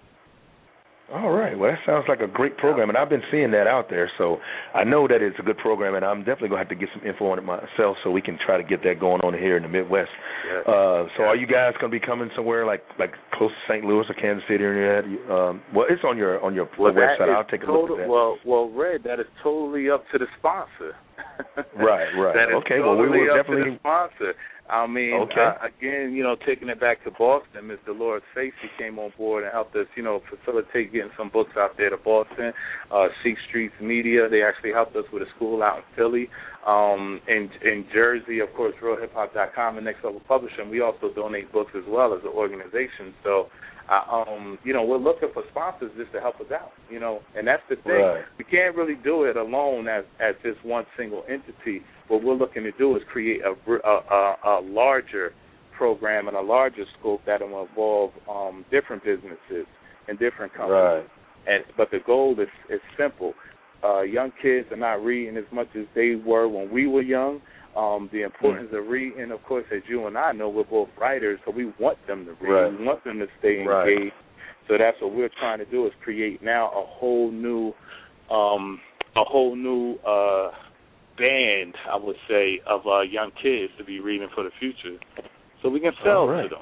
All right. Well, that sounds like a great program, and I've been seeing that out there. So I know that it's a good program, and I'm definitely going to have to get some info on it myself so we can try to get that going on here in the Midwest. Yes. Uh, so yes. are you guys going to be coming somewhere like like close to Saint Louis or Kansas City or that? Um, well, it's on your on your well, website. Is I'll take a total, look at that. Well, well, Red, that is totally up to the sponsor. Right, right. That is okay, totally well, we will up definitely to the sponsor. I mean, okay. uh, again, you know, taking it back to Boston, Miz Dolores Facey came on board and helped us, you know, facilitate getting some books out there to Boston. Uh, Sheep Streets Media, they actually helped us with a school out in Philly. Um, in, in Jersey, of course, real hip hop dot com and Next Level Publishing, we also donate books as well as an organization. So, uh, um, you know, we're looking for sponsors just to help us out, you know, and that's the thing. Right. We can't really do it alone as, as just one single entity. What we're looking to do is create a, a, a larger program and a larger scope that will involve um, different businesses and different companies. Right. And but the goal is, is simple. Uh, young kids are not reading as much as they were when we were young. Um, the importance mm. of reading, of course, as you and I know, we're both writers, so we want them to read. Right. We want them to stay engaged. Right. So that's what we're trying to do, is create now a whole new, um, a whole new. Uh, band, I would say, of uh, young kids to be reading for the future, so we can sell right. to them.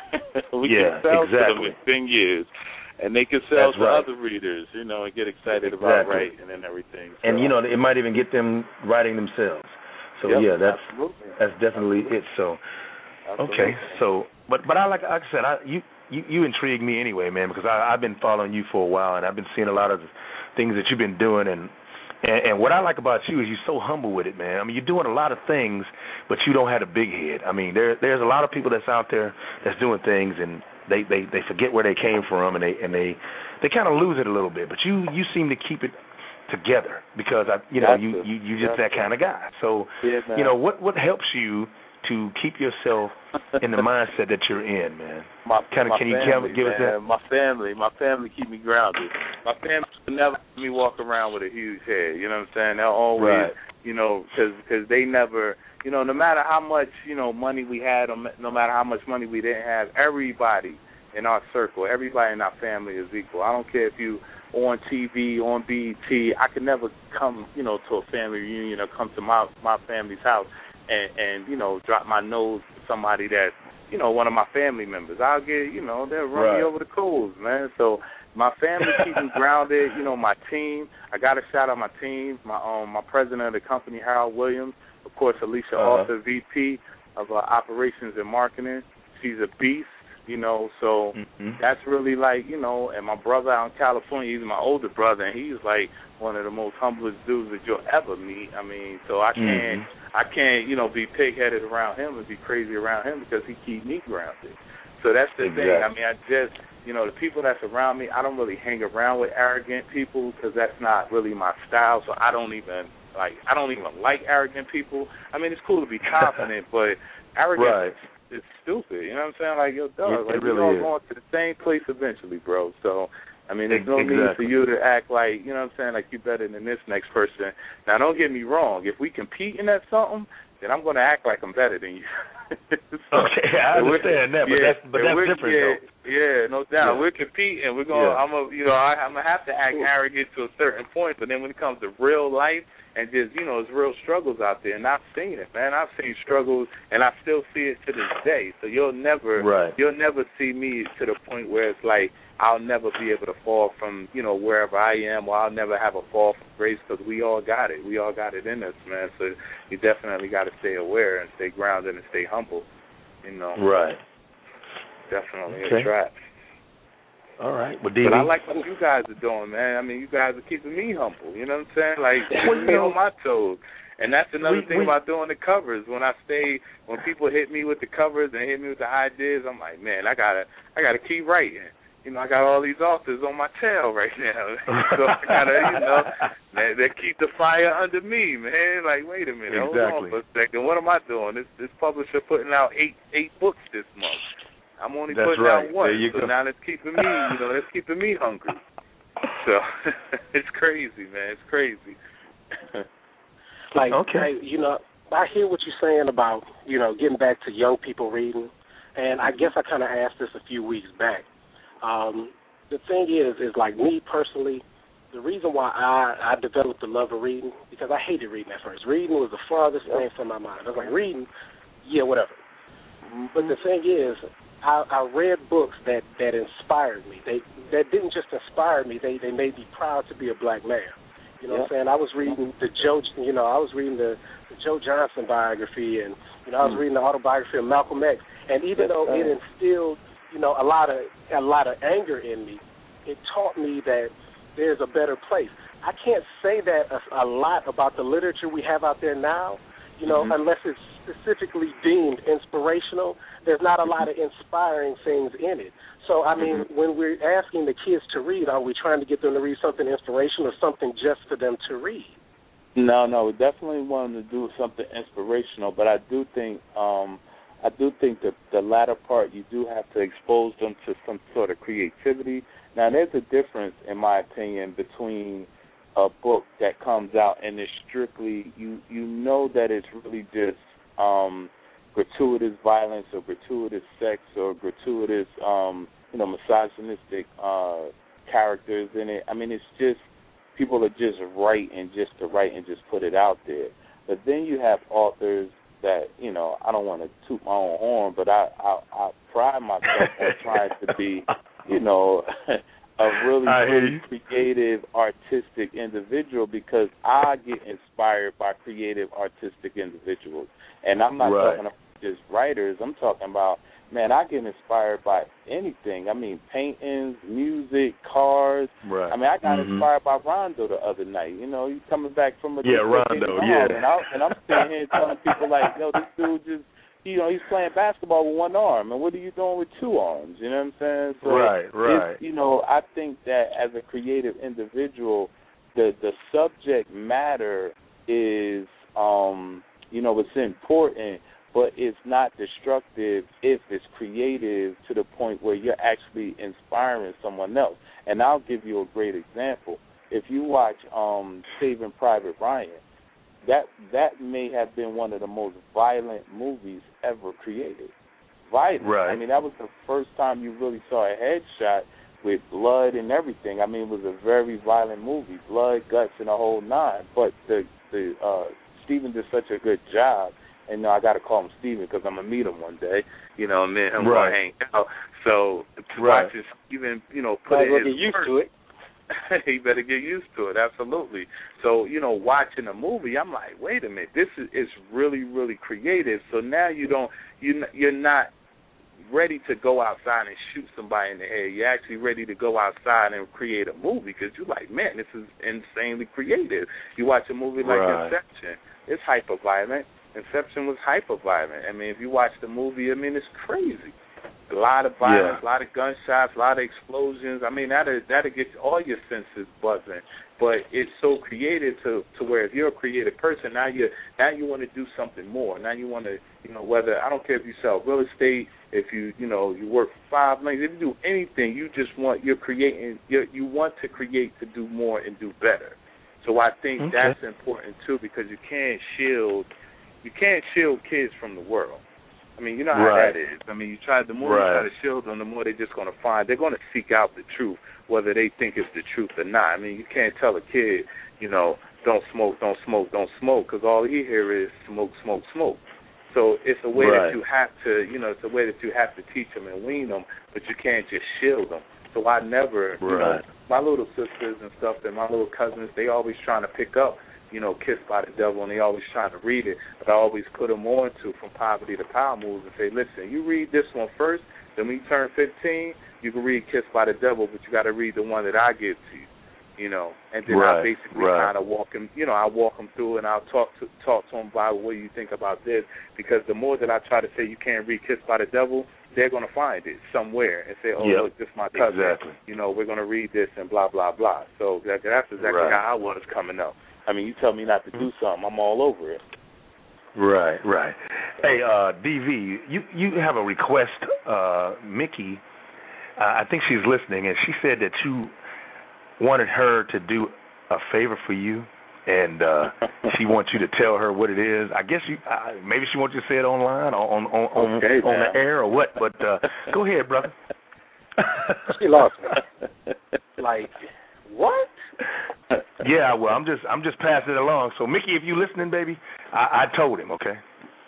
we yeah, can sell exactly. to them in ten years, and they can sell That's to right. other readers, you know, and get excited exactly. about writing and everything. So. And you know, it might even get them writing themselves. So yep, yeah, that's absolutely. that's definitely it. So absolutely. okay, so but but I like like I said, I you you, you intrigue me anyway, man, because I, I've been following you for a while, and I've been seeing a lot of things that you've been doing, and, and and what I like about you is you're so humble with it, man. I mean, you're doing a lot of things, but you don't have a big head. I mean, there there's a lot of people that's out there that's doing things, and they, they, they forget where they came from, and they and they, they kind of lose it a little bit. But you you seem to keep it together because I you know you you you just that kind of guy. So yeah, you know what what helps you to keep yourself in the mindset that you're in, man? My, kind of my can you family, give man, us that? My family, my family keep me grounded. My family will never let me walk around with a huge head. You know what I'm saying? They'll always, right. you know, because because they never, you know, no matter how much you know money we had, or no matter how much money we didn't have, everybody in our circle, everybody in our family is equal. I don't care if you on T V, on B E T. I could never come, you know, to a family reunion or come to my my family's house and, and you know, drop my nose to somebody that's, you know, one of my family members. I'll get, you know, they'll run right. me over the coals, man. So my family keeps me grounded. You know, my team. I got to shout out my team. My um my president of the company, Harold Williams. Of course, Alicia uh-huh. Arthur, V P of uh, operations and marketing. She's a beast. You know, so mm-hmm. that's really like, you know, and my brother out in California, he's my older brother, and he's like one of the most humblest dudes that you'll ever meet. I mean, so I can't, mm-hmm. I can't, you know, be pig-headed around him and be crazy around him because he keeps me grounded. So that's the exactly. thing. I mean, I just, you know, the people that's around me, I don't really hang around with arrogant people because that's not really my style. So I don't even, like, I don't even like arrogant people. I mean, it's cool to be confident, but arrogance right. it's stupid, you know what I'm saying? Like, yo, dog, it, like, it really we all is. going to the same place eventually, bro. So, I mean, there's no exactly. need for you to act like, you know what I'm saying, like you're better than this next person. Now, don't get me wrong. If we competing at something, then I'm going to act like I'm better than you. so, okay, I understand that, but yeah, that's, but that's different, yeah, though. Yeah, no doubt. Yeah. We're competing. We're going. Yeah. I'm a, you know, I, I'm gonna have to act arrogant to a certain point, but then when it comes to real life and just, you know, there's real struggles out there, and I've seen it, man. I've seen struggles, and I still see it to this day. So you'll never, right. you'll never see me to the point where it's like I'll never be able to fall from, you know, wherever I am, or I'll never have a fall from grace because we all got it. We all got it in us, man. So you definitely got to stay aware and stay grounded and stay humble. You know, right? Definitely okay. a trap. All right, well, but I like what you guys are doing, man. I mean, you guys are keeping me humble. You know what I'm saying? Like keeping me on my toes. And that's another we, thing we, about doing the covers. When I stay, when people hit me with the covers and hit me with the ideas, I'm like, man, I gotta, I gotta keep writing. You know, I got all these authors on my tail right now, so I gotta, you know, they, they keep the fire under me, man. Like, wait a minute, exactly. hold on for a second. What am I doing? This this publisher putting out eight eight books this month. I'm only That's putting right. out one, go. so now that's keeping me, you know, that's keeping me hungry. So it's crazy, man. It's crazy. like, okay, I, you know, I hear what you're saying about, you know, getting back to young people reading, and I guess I kind of asked this a few weeks back. Um, the thing is, is like me personally, the reason why I, I developed a love of reading, because I hated reading at first. Reading was the farthest thing from my mind. I was like, reading, yeah, whatever. But the thing is, I, I read books that, that inspired me. They that didn't just inspire me. They they made me proud to be a black man. You know what I'm saying? I was reading the Joe, you know, I was reading the, the Joe Johnson biography, and you know, I was reading the autobiography of Malcolm X. And even though it instilled, you know, a lot of a lot of anger in me, it taught me that there's a better place. I can't say that a, a lot about the literature we have out there now, you know, mm-hmm. unless it's specifically deemed inspirational. There's not a lot of inspiring things in it. So, I mean, mm-hmm. when we're asking the kids to read, are we trying to get them to read something inspirational or something just for them to read? No, no, we definitely want them to do something inspirational, but I do think um, I do think that the latter part, you do have to expose them to some sort of creativity. Now, there's a difference, in my opinion, between a book that comes out and it's strictly, you, you know that it's really just um, gratuitous violence or gratuitous sex or gratuitous, um, you know, misogynistic uh, characters in it. I mean, it's just, people are just writing just to write and just put it out there. But then you have authors that, you know, I don't want to toot my own horn, but I, I, I pride myself on trying to be, you know, a really, really creative, artistic individual, because I get inspired by creative, artistic individuals. And I'm not right. talking about just writers. I'm talking about, man, I get inspired by anything. I mean, paintings, music, cars. Right. I mean, I got mm-hmm. inspired by Rondo the other night. You know, he's coming back from a yeah, Rondo, yeah. And, I, and I'm sitting here telling people like, yo, this dude just, you know, he's playing basketball with one arm, and what are you doing with two arms? You know what I'm saying? So right, right. You know, I think that as a creative individual, the the subject matter is, um, you know, it's important, but it's not destructive if it's creative to the point where you're actually inspiring someone else. And I'll give you a great example. If you watch um, Saving Private Ryan, that that may have been one of the most violent movies ever created. Violent. Right. I mean, that was the first time you really saw a headshot with blood and everything. I mean, it was a very violent movie, blood, guts, and a whole nine. But the the uh, Steven did such a good job. And uh, I got to call him Steven because I'm going to meet him one day. You know, me and him right. going to hang out. So to right. watch this, even, you know, put well, it in get used to it. he better get used to it, absolutely. So, you know, watching a movie, I'm like, wait a minute, this is, is really, really creative. So now you don't, you, you're not ready to go outside and shoot somebody in the head. You're actually ready to go outside and create a movie because you're like, man, this is insanely creative. You watch a movie like right. Inception, it's hyper-violent. Inception was hyper-violent. I mean, if you watch the movie, I mean, it's crazy. A lot of violence, yeah. a lot of gunshots, a lot of explosions. I mean, that'll, that'll get all your senses buzzing. But it's so creative to, to where if you're a creative person, now you now you want to do something more. Now you want to, you know, whether, I don't care if you sell real estate, if you, you know, you work for five lanes, if you do anything, you just want, you're creating, you're, you want to create to do more and do better. So I think okay. that's important, too, because you can't shield, you can't shield kids from the world. I mean, you know how right. that is. I mean, you try the more right. you try to shield them, the more they're just going to find. They're going to seek out the truth, whether they think it's the truth or not. I mean, you can't tell a kid, you know, don't smoke, don't smoke, don't smoke, because all he hears is smoke, smoke, smoke. So it's a way right. that you have to, you know, it's a way that you have to teach them and wean them, but you can't just shield them. So I never, right. you know, my little sisters and stuff and my little cousins, they always trying to pick up, you know, Kissed by the Devil, and they always trying to read it. But I always put them on to From Poverty to Power Moves and say, listen, you read this one first, then when you turn fifteen, you can read Kissed by the Devil, but you got to read the one that I give to you, you know. And then right. I basically right. kind of walk them, you know, I walk them through and I'll talk to talk to them about what do you think about this, because the more that I try to say you can't read Kissed by the Devil, they're going to find it somewhere and say, oh, yep. look, this is my cousin. Exactly. You know, we're going to read this and blah, blah, blah. So that, that's exactly right. how I was coming up. I mean, you tell me not to do something, I'm all over it. Right, right. Hey, uh, D V, you, you have a request, uh, Mickey. Uh, I think she's listening, and she said that you wanted her to do a favor for you, and uh, she wants you to tell her what it is. I guess you uh, maybe she wants you to say it online or on on, on, okay, on the air or what, but uh, go ahead, brother. She lost me. Like, what? Yeah, well, I'm just I'm just passing it along. So, Mickey, if you listening, baby, I, I told him, okay?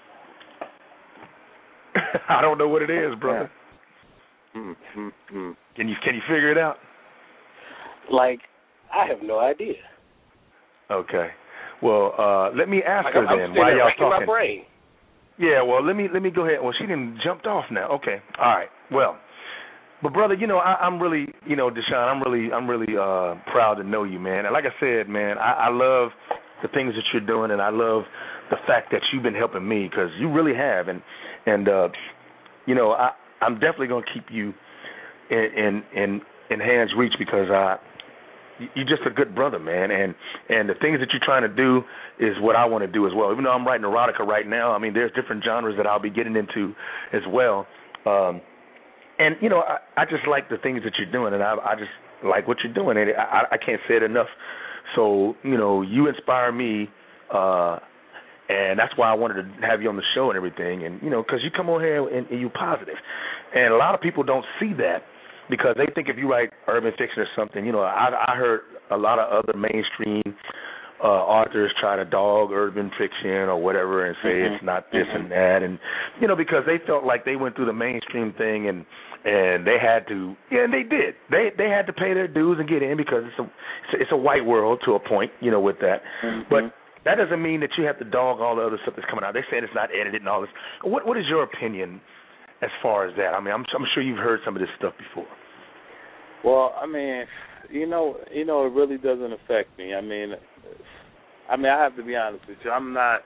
I don't know what it is, brother. Mm, mm, mm. Can you can you figure it out? Like, I have no idea. Okay. Well, uh, let me ask like, her I'm, then. I'm Why y'all my talking? brain. Yeah. Well, let me let me go ahead. Well, she didn't jumped off now. Okay. All right. Well. But brother, you know, I, I'm really, you know, Deshaun, I'm really, I'm really uh, proud to know you, man. And like I said, man, I, I love the things that you're doing, and I love the fact that you've been helping me, because you really have. And and uh, you know, I, I'm definitely gonna keep you in in in, in hands reach, because uh, you're just a good brother, man. And and the things that you're trying to do is what I want to do as well. Even though I'm writing erotica right now, I mean, there's different genres that I'll be getting into as well. Um, And, you know, I, I just like the things that you're doing, and I, I just like what you're doing, and I, I can't say it enough. So, you know, you inspire me, uh, and that's why I wanted to have you on the show and everything, and, you know, because you come on here and, and you're positive. And a lot of people don't see that, because they think if you write urban fiction or something, you know, I, I heard a lot of other mainstream uh, authors try to dog urban fiction or whatever and say mm-hmm. it's not this mm-hmm. and that, and you know, because they felt like they went through the mainstream thing and and they had to, yeah, and they did. They they had to pay their dues and get in because it's a it's a, it's a white world to a point, you know, with that. Mm-hmm. But that doesn't mean that you have to dog all the other stuff that's coming out. They're saying it's not edited and all this. What what is your opinion as far as that? I mean, I'm I'm sure you've heard some of this stuff before. Well, I mean, you know, you know, it really doesn't affect me. I mean, I mean, I have to be honest with you. I'm not.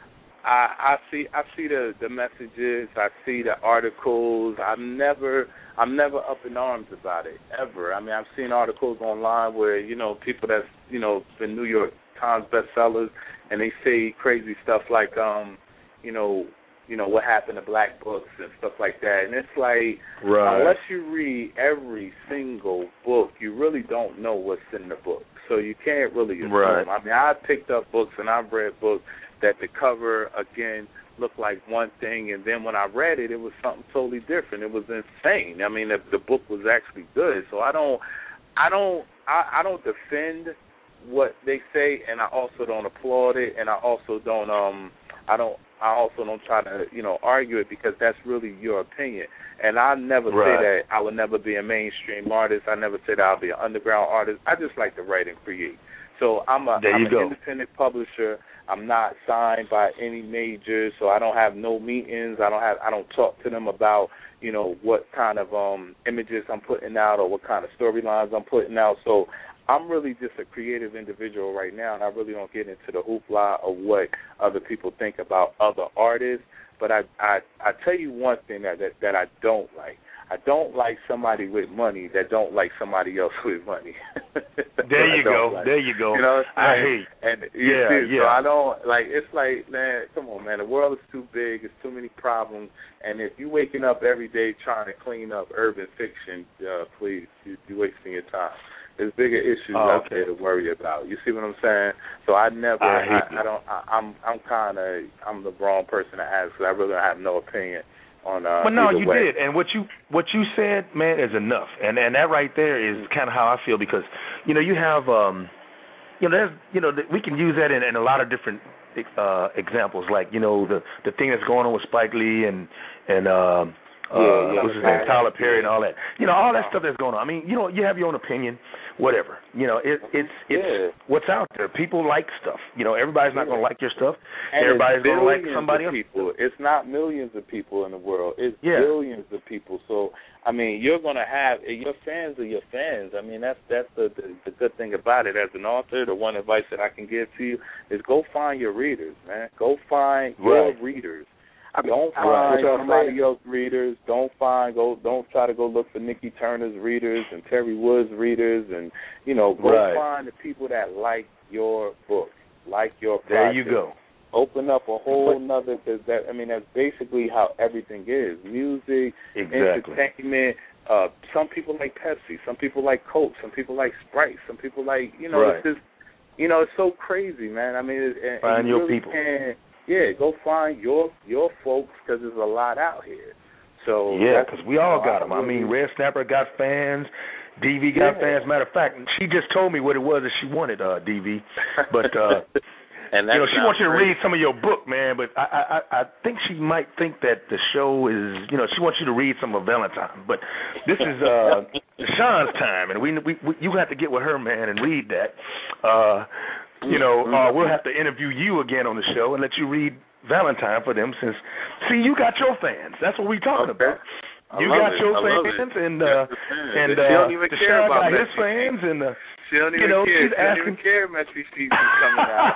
I, I see I see the, the messages, I see the articles. I'm never I'm never up in arms about it, ever. I mean, I've seen articles online where, you know, people that's, you know, been New York Times bestsellers, and they say crazy stuff like, um, you know, you know, what happened to black books and stuff like that. And it's like, right. unless you read every single book, you really don't know what's in the book. So you can't really assume. Right. I mean, I picked up books and I've read books that the cover, again, looked like one thing, and then when I read it, it was something totally different. It was insane. I mean, the, the book was actually good. So I don't, I don't, I, I don't defend what they say, and I also don't applaud it, and I also don't, um, I don't, I also don't try to, you know, argue it because that's really your opinion. And I never right. say that I would never be a mainstream artist. I never say that I'll be an underground artist. I just like to write and create. So I'm a, I'm an go. independent publisher. I'm not signed by any majors, so I don't have no meetings. I don't have, I don't talk to them about, you know, what kind of um, images I'm putting out or what kind of storylines I'm putting out. So I'm really just a creative individual right now, and I really don't get into the hoopla of what other people think about other artists. But I, I, I tell you one thing that, that that I don't like. I don't like somebody with money that don't like somebody else with money. There you go. Like. There you go. You know what I'm I saying? hate. And you yeah, see, yeah. So I don't like. It's like, man, come on, man. The world is too big. It's too many problems. And if you waking up every day trying to clean up urban fiction, uh, please, you, you're wasting your time. There's bigger issues oh, out okay. there to worry about. You see what I'm saying? So I never. I, hate I, I don't. I, I'm. I'm kind of. I'm the wrong person to ask because I really have no opinion on. Uh, But no, either you way. did, and what you what you said, man, is enough, and and that right there is kind of how I feel because, you know, you have, um, you know, there's, you know, we can use that in, in a lot of different uh, examples, like, you know, the the thing that's going on with Spike Lee and and. Uh, Uh, yeah, yeah, what's his name, Tyler Perry yeah. and all that. You know, all that stuff that's going on. I mean, you know, you have your own opinion, whatever. You know, it, it's it's yeah. what's out there. People like stuff. You know, everybody's not yeah. going to like your stuff. And everybody's going to like somebody of else. People. It's not millions of people in the world. It's yeah. billions of people. So, I mean, you're going to have your fans are your fans. I mean, that's that's the, the the good thing about it. As an author, the one advice that I can give to you is go find your readers, man. Go find right. your readers. Don't find right. somebody else's readers. Don't find go. Don't try to go look for Nikki Turner's readers and Terry Wood's readers, and you know, go right. find the people that like your book, like your project. There you go. Open up a whole nother. Cause that I mean, that's basically how everything is: music, exactly. entertainment. Uh, some people like Pepsi. Some people like Coke. Some people like Sprite. Some people like you know. Right. It's just you know, it's so crazy, man. I mean, it, and, find and you your really people. Can't, Yeah, go find your your folks because there's a lot out here. So yeah, because we all got them. I really, mean, Red Snapper got fans, D V got yeah. fans. Matter of fact, she just told me what it was that she wanted, uh, D V. But uh, and you know, she wants you to great. read some of your book, man. But I, I I think she might think that the show is, you know, she wants you to read some of Valentine. But this is uh, Sean's time, and we, we we you have to get with her, man, and read that. Uh, You know, uh, we'll have to interview you again on the show and let you read Valentine for them. Since, see, you got your fans. That's what we're talking okay. about. I You love got it. your I love fans, it. and uh, and she uh, don't even care Deshaun about got his Messi. fans, and uh, She don't even you know, care. she's She don't asking. even care Messi Sheets is coming out.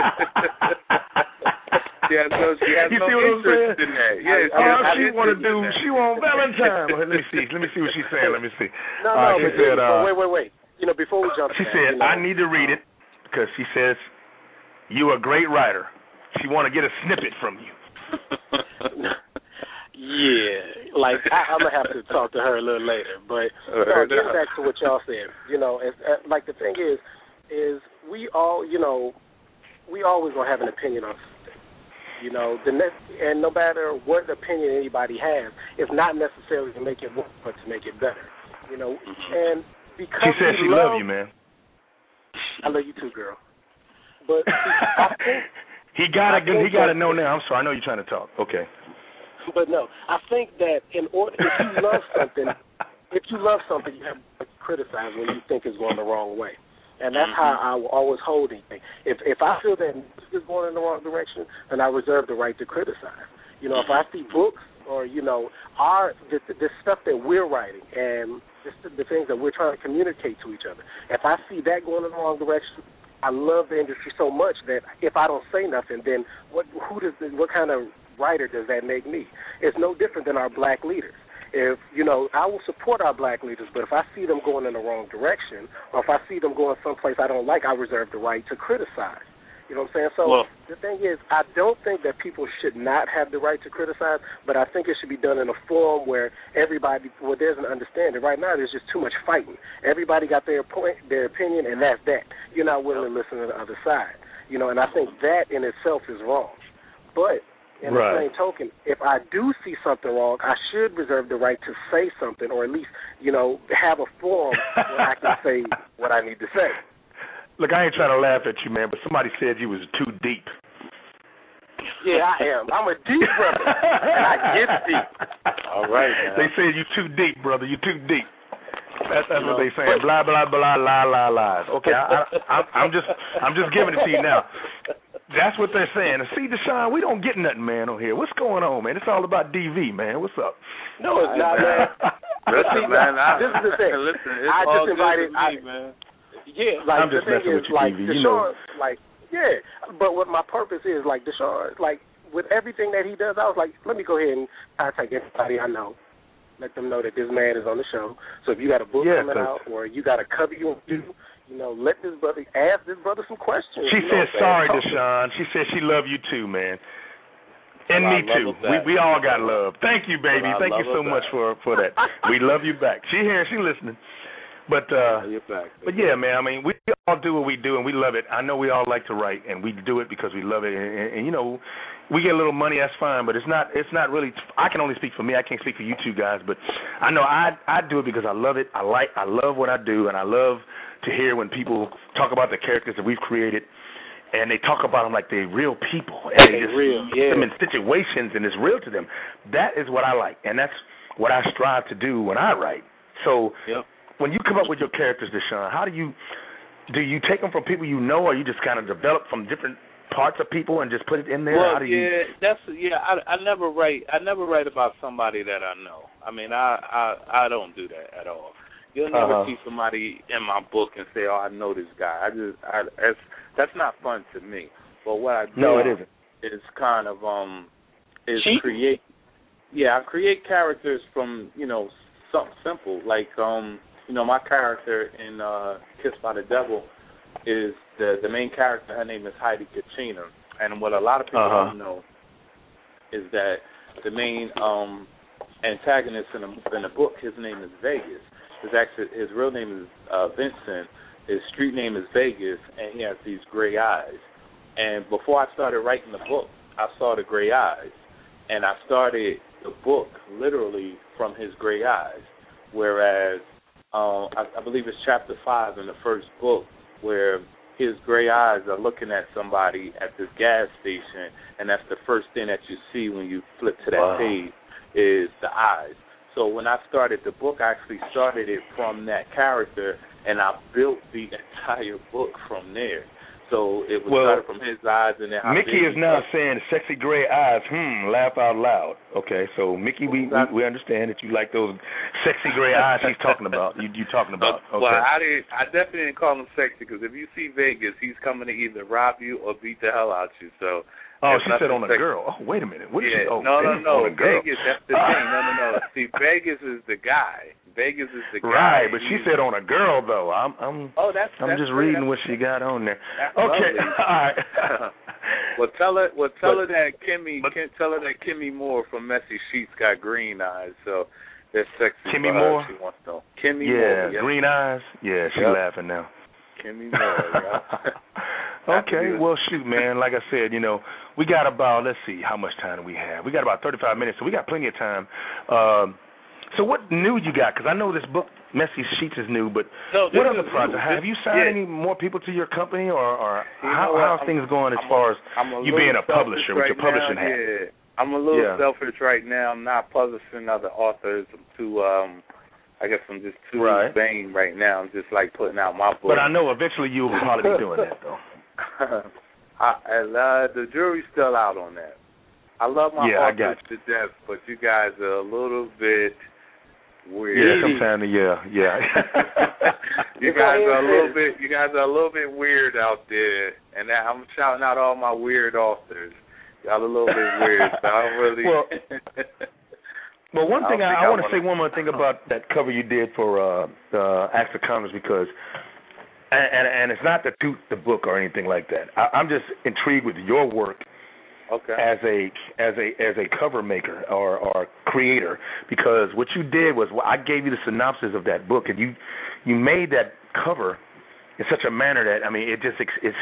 She has no, she has You no see what I'm interest saying? in that. Yeah, she oh, has no she want to interest do. in that. She want Valentine. Let me see. Let me see what she's saying. Let me see. No, uh, no, she but, said, uh, wait, wait, wait. You know, before we jump, she to that, said, you know, I need to read it because she says you're a great writer. She want to get a snippet from you. Yeah, like I, I'm gonna have to talk to her a little later. But no, getting back to what y'all said, you know, as, uh, like the thing is, is we all, you know, we always gonna have an opinion on something. You know, the next, and no matter what opinion anybody has, it's not necessarily to make it work, but to make it better. You know, and because she said she love, love you, man. I love you too, girl. But I think he got to he got to that, know now. I'm sorry, I know you're trying to talk. Okay. But no, I think that in order, if you love something, if you love something, you have to criticize when you think it's going the wrong way. And that's how I will always hold anything. If if I feel that music is going in the wrong direction, then I reserve the right to criticize. You know, if I see books or, you know, our the, the stuff that we're writing and the, the things that we're trying to communicate to each other, if I see that going in the wrong direction, I love the industry so much that if I don't say nothing, then what who does the, what kind of writer does that make me? It's no different than our black leaders. If, you know, I will support our black leaders, but if I see them going in the wrong direction, or if I see them going someplace I don't like, I reserve the right to criticize. You know what I'm saying? So well, the thing is, I don't think that people should not have the right to criticize, but I think it should be done in a forum where everybody, where there's an understanding. Right now, there's just too much fighting. Everybody got their point, their opinion, and that's that. You're not willing to listen to the other side. You know, and I think that in itself is wrong. But in right. the same token, if I do see something wrong, I should reserve the right to say something, or at least, you know, have a forum where I can say what I need to say. Look, I ain't trying to laugh at you, man, but somebody said you was too deep. Yeah, I am. I'm a deep brother, and I get deep. All right, man. They said you too deep, brother. You too deep. That's, that's you what know, they saying. Blah blah blah blah blah lies. Okay, I, I, I'm just I'm just giving it to you now. That's what they're saying. And see, Deshaun, we don't get nothing, man, on here. What's going on, man? It's all about D V, man. What's up? No, it's not, man. Listen, man. I, this is the thing. Listen, it's I all just invited. good with me, I, man. Yeah, like I'm just the thing messing is, with you, like T V. Deshaun, You know. like yeah. But what my purpose is, like Deshaun, like with everything that he does, I was like, let me go ahead and contact everybody I know. Let them know that this man is on the show. So if you got a book yeah, coming out or you got a cover you want to do, you know, let this brother, ask this brother some questions. She you said, know sorry, Talk Deshaun. She said she love you too, man. And Well, me too. We we all got love. Thank you, baby. Well, Thank you so much for for that. We love you back. She here, she listening. But uh You're back, but yeah, man, I mean, we all do what we do and we love it. I know we all like to write and we do it because we love it and, and, and you know, we get a little money, that's fine, but it's not it's not really I can only speak for me. I can't speak for you two guys, but I know I I do it because I love it. I like I love what I do and I love to hear when people talk about the characters that we've created. And they talk about them like they're real people. And they just real, put yeah. them in situations and it's real to them. That is what I like. And that's what I strive to do when I write. So yep. when you come up with your characters, Deshaun, how do you do you take them from people you know or you just kind of develop from different parts of people and just put it in there? Well, how do you... yeah, that's yeah. I, I never write. I never write about somebody that I know. I mean, I I, I don't do that at all. You'll never uh-huh. see somebody in my book and say, "Oh, I know this guy." I just, I, that's that's not fun to me. But what I do no, it isn't. is kind of um, is Cheating? create. Yeah, I create characters from you know something simple like um, you know my character in uh, Kissed by the Devil is the the main character. Her name is Heidi Katrina, and what a lot of people uh-huh. don't know is that the main um, antagonist in the in the book, his name is Vegas. His actually his real name is uh, Vincent. His street name is Vegas, and he has these gray eyes. And before I started writing the book, I saw the gray eyes, and I started the book literally from his gray eyes. Whereas um, I, I believe it's chapter five in the first book, where his gray eyes are looking at somebody at this gas station, and that's the first thing that you see when you flip to that wow. page is the eyes. So when I started the book, I actually started it from that character, and I built the entire book from there. So it was well, started from his eyes, and then Mickey is now saying sexy gray eyes, hmm, laugh out loud. Okay, so Mickey, we, we we understand that you like those sexy gray eyes he's talking about. You you talking about? Okay. Well, I didn't. I definitely didn't call him sexy because if you see Vegas, he's coming to either rob you or beat the hell out you. So. Oh, she said on a sexy. girl. Oh, wait a minute. What yeah. is she? Oh, no, no, no. On a girl. Vegas, that's the thing. No, no, no. See, Vegas is the guy. Vegas is the guy. Right, but she said on a girl though. I'm, I'm. Oh, that's. I'm that's just great. reading that's, what she got on there. That's Okay, lovely. all right. well, tell her. Well, tell but, her that Kimmy. But, Kim, tell her that Kimmy Moore from Messy Sheets got green eyes. So they're sexy. Kimmy for her. Moore. She wants to know. Kimmy yeah, Moore. Yeah, green eyes. Yeah, she's yep. laughing now. Kimmy Moore. Yeah. Okay, well, shoot, man. Like I said, you know, we got about, let's see, how much time do we have? We got about thirty-five minutes, so we got plenty of time. Um, so what new you got? Because I know this book Messy Sheets is new, but no, what other projects? Have you signed yeah. any more people to your company, or, or you how how's things going as I'm far a, as I'm you being a publisher right with your publishing now, hat? Yeah, I'm a little yeah. selfish right now. I'm not publishing other authors. I'm too, um, I guess I'm just too right. vain right now. I'm just like putting out my book. But I know eventually you'll probably be doing that, though. I, uh, the jury's still out on that. I love my yeah, authors to death, but you guys are a little bit weird. Yeah, sometimes, yeah, yeah. you guys are a little bit, you guys are a little bit weird out there, and I'm shouting out all my weird authors. Y'all a little bit weird, so I don't really. Well, well one thing I, I, I want to wanna... say one more thing about that cover you did for uh, uh, Acts of Congress, because, and, and, and it's not to toot the book or anything like that. I, I'm just intrigued with your work. Okay. As a as a as a cover maker or, or creator, because what you did was, well, I gave you the synopsis of that book, and you you made that cover in such a manner that, I mean, it just it's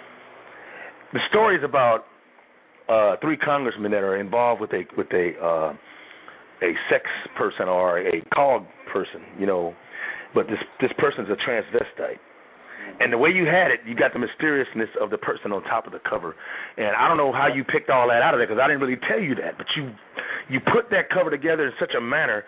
the story is about uh, three congressmen that are involved with a with a uh, a sex person or a cog person, you know, but this this person's a transvestite. And the way you had it, you got the mysteriousness of the person on top of the cover. And I don't know how you picked all that out of there, because I didn't really tell you that. But you you put that cover together in such a manner,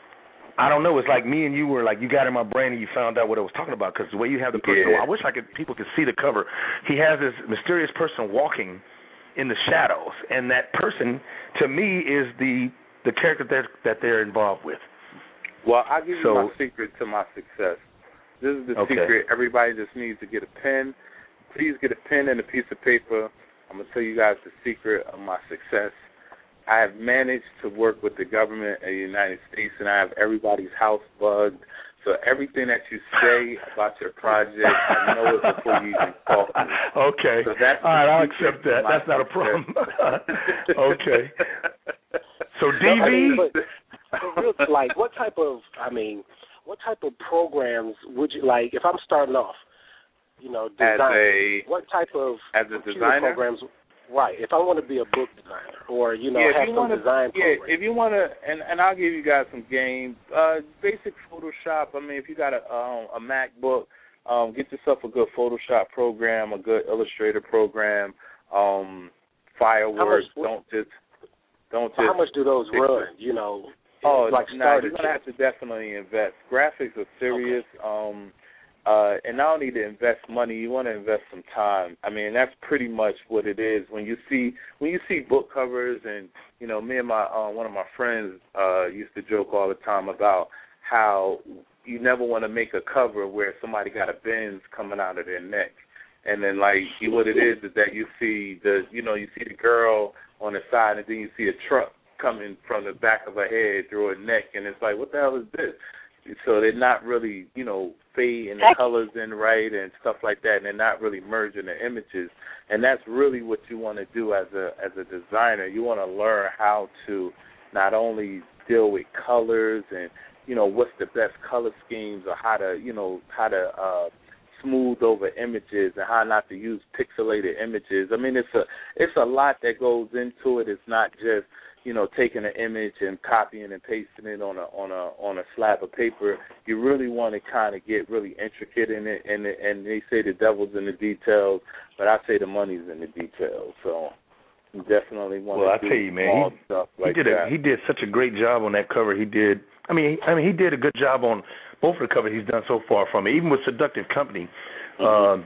I don't know, it's like me and you were like, you got in my brain and you found out what I was talking about, because the way you have the person, yeah. I wish I could people could see the cover. He has this mysterious person walking in the shadows, and that person, to me, is the the character that they're, that they're involved with. Well, I'll give you so, my secret to my success. This is the okay. secret. Everybody just needs to get a pen. Please get a pen and a piece of paper. I'm going to tell you guys the secret of my success. I have managed to work with the government of the United States, and I have everybody's house bugged. So everything that you say about your project, I know it before you even talk to me. Okay. So that's all right, I'll accept that. That's not a problem. Okay. So D V? I mean, but, but real, like, what type of, I mean, what type of programs would you, like, if I'm starting off, you know, design, as a, what type of as a designer programs, right, if I want to be a book designer or, you know, yeah, have you some wanna, design yeah, program. if you want to, and, and I'll give you guys some games, uh, basic Photoshop. I mean, if you got a, um, a MacBook, um, get yourself a good Photoshop program, a good Illustrator program, um, Fireworks. Don't just, don't just. How much do those run, you know? Oh, like no, you're going to have to definitely invest. Graphics are serious. Okay. Um, uh, and not only to invest money, you want to invest some time. I mean, that's pretty much what it is. When you see when you see book covers, and, you know, me and my uh, one of my friends uh, used to joke all the time about how you never want to make a cover where somebody got a Benz coming out of their neck. And then, like, you, what it is is that you see the, you know, you see the girl on the side, and then you see a truck coming from the back of her head through her neck, and it's like, what the hell is this? So they're not really, you know, fading the colors in right and stuff like that, and they're not really merging the images. And that's really what you want to do as a as a designer. You want to learn how to not only deal with colors and, you know, what's the best color schemes, or how to, you know, how to uh, smooth over images, and how not to use pixelated images. I mean, it's a it's a lot that goes into it. It's not just, you know, taking an image and copying and pasting it on a on a on a slab of paper. You really want to kind of get really intricate in it, and and they say the devil's in the details, but I say the money's in the details. So you definitely want well, to I do tell you, man, small he, stuff he like did that. A, he did such a great job on that cover. He did. I mean, he, I mean, he did a good job on both of the covers he's done so far from it. Even with Seductive Company, Mm-hmm. um,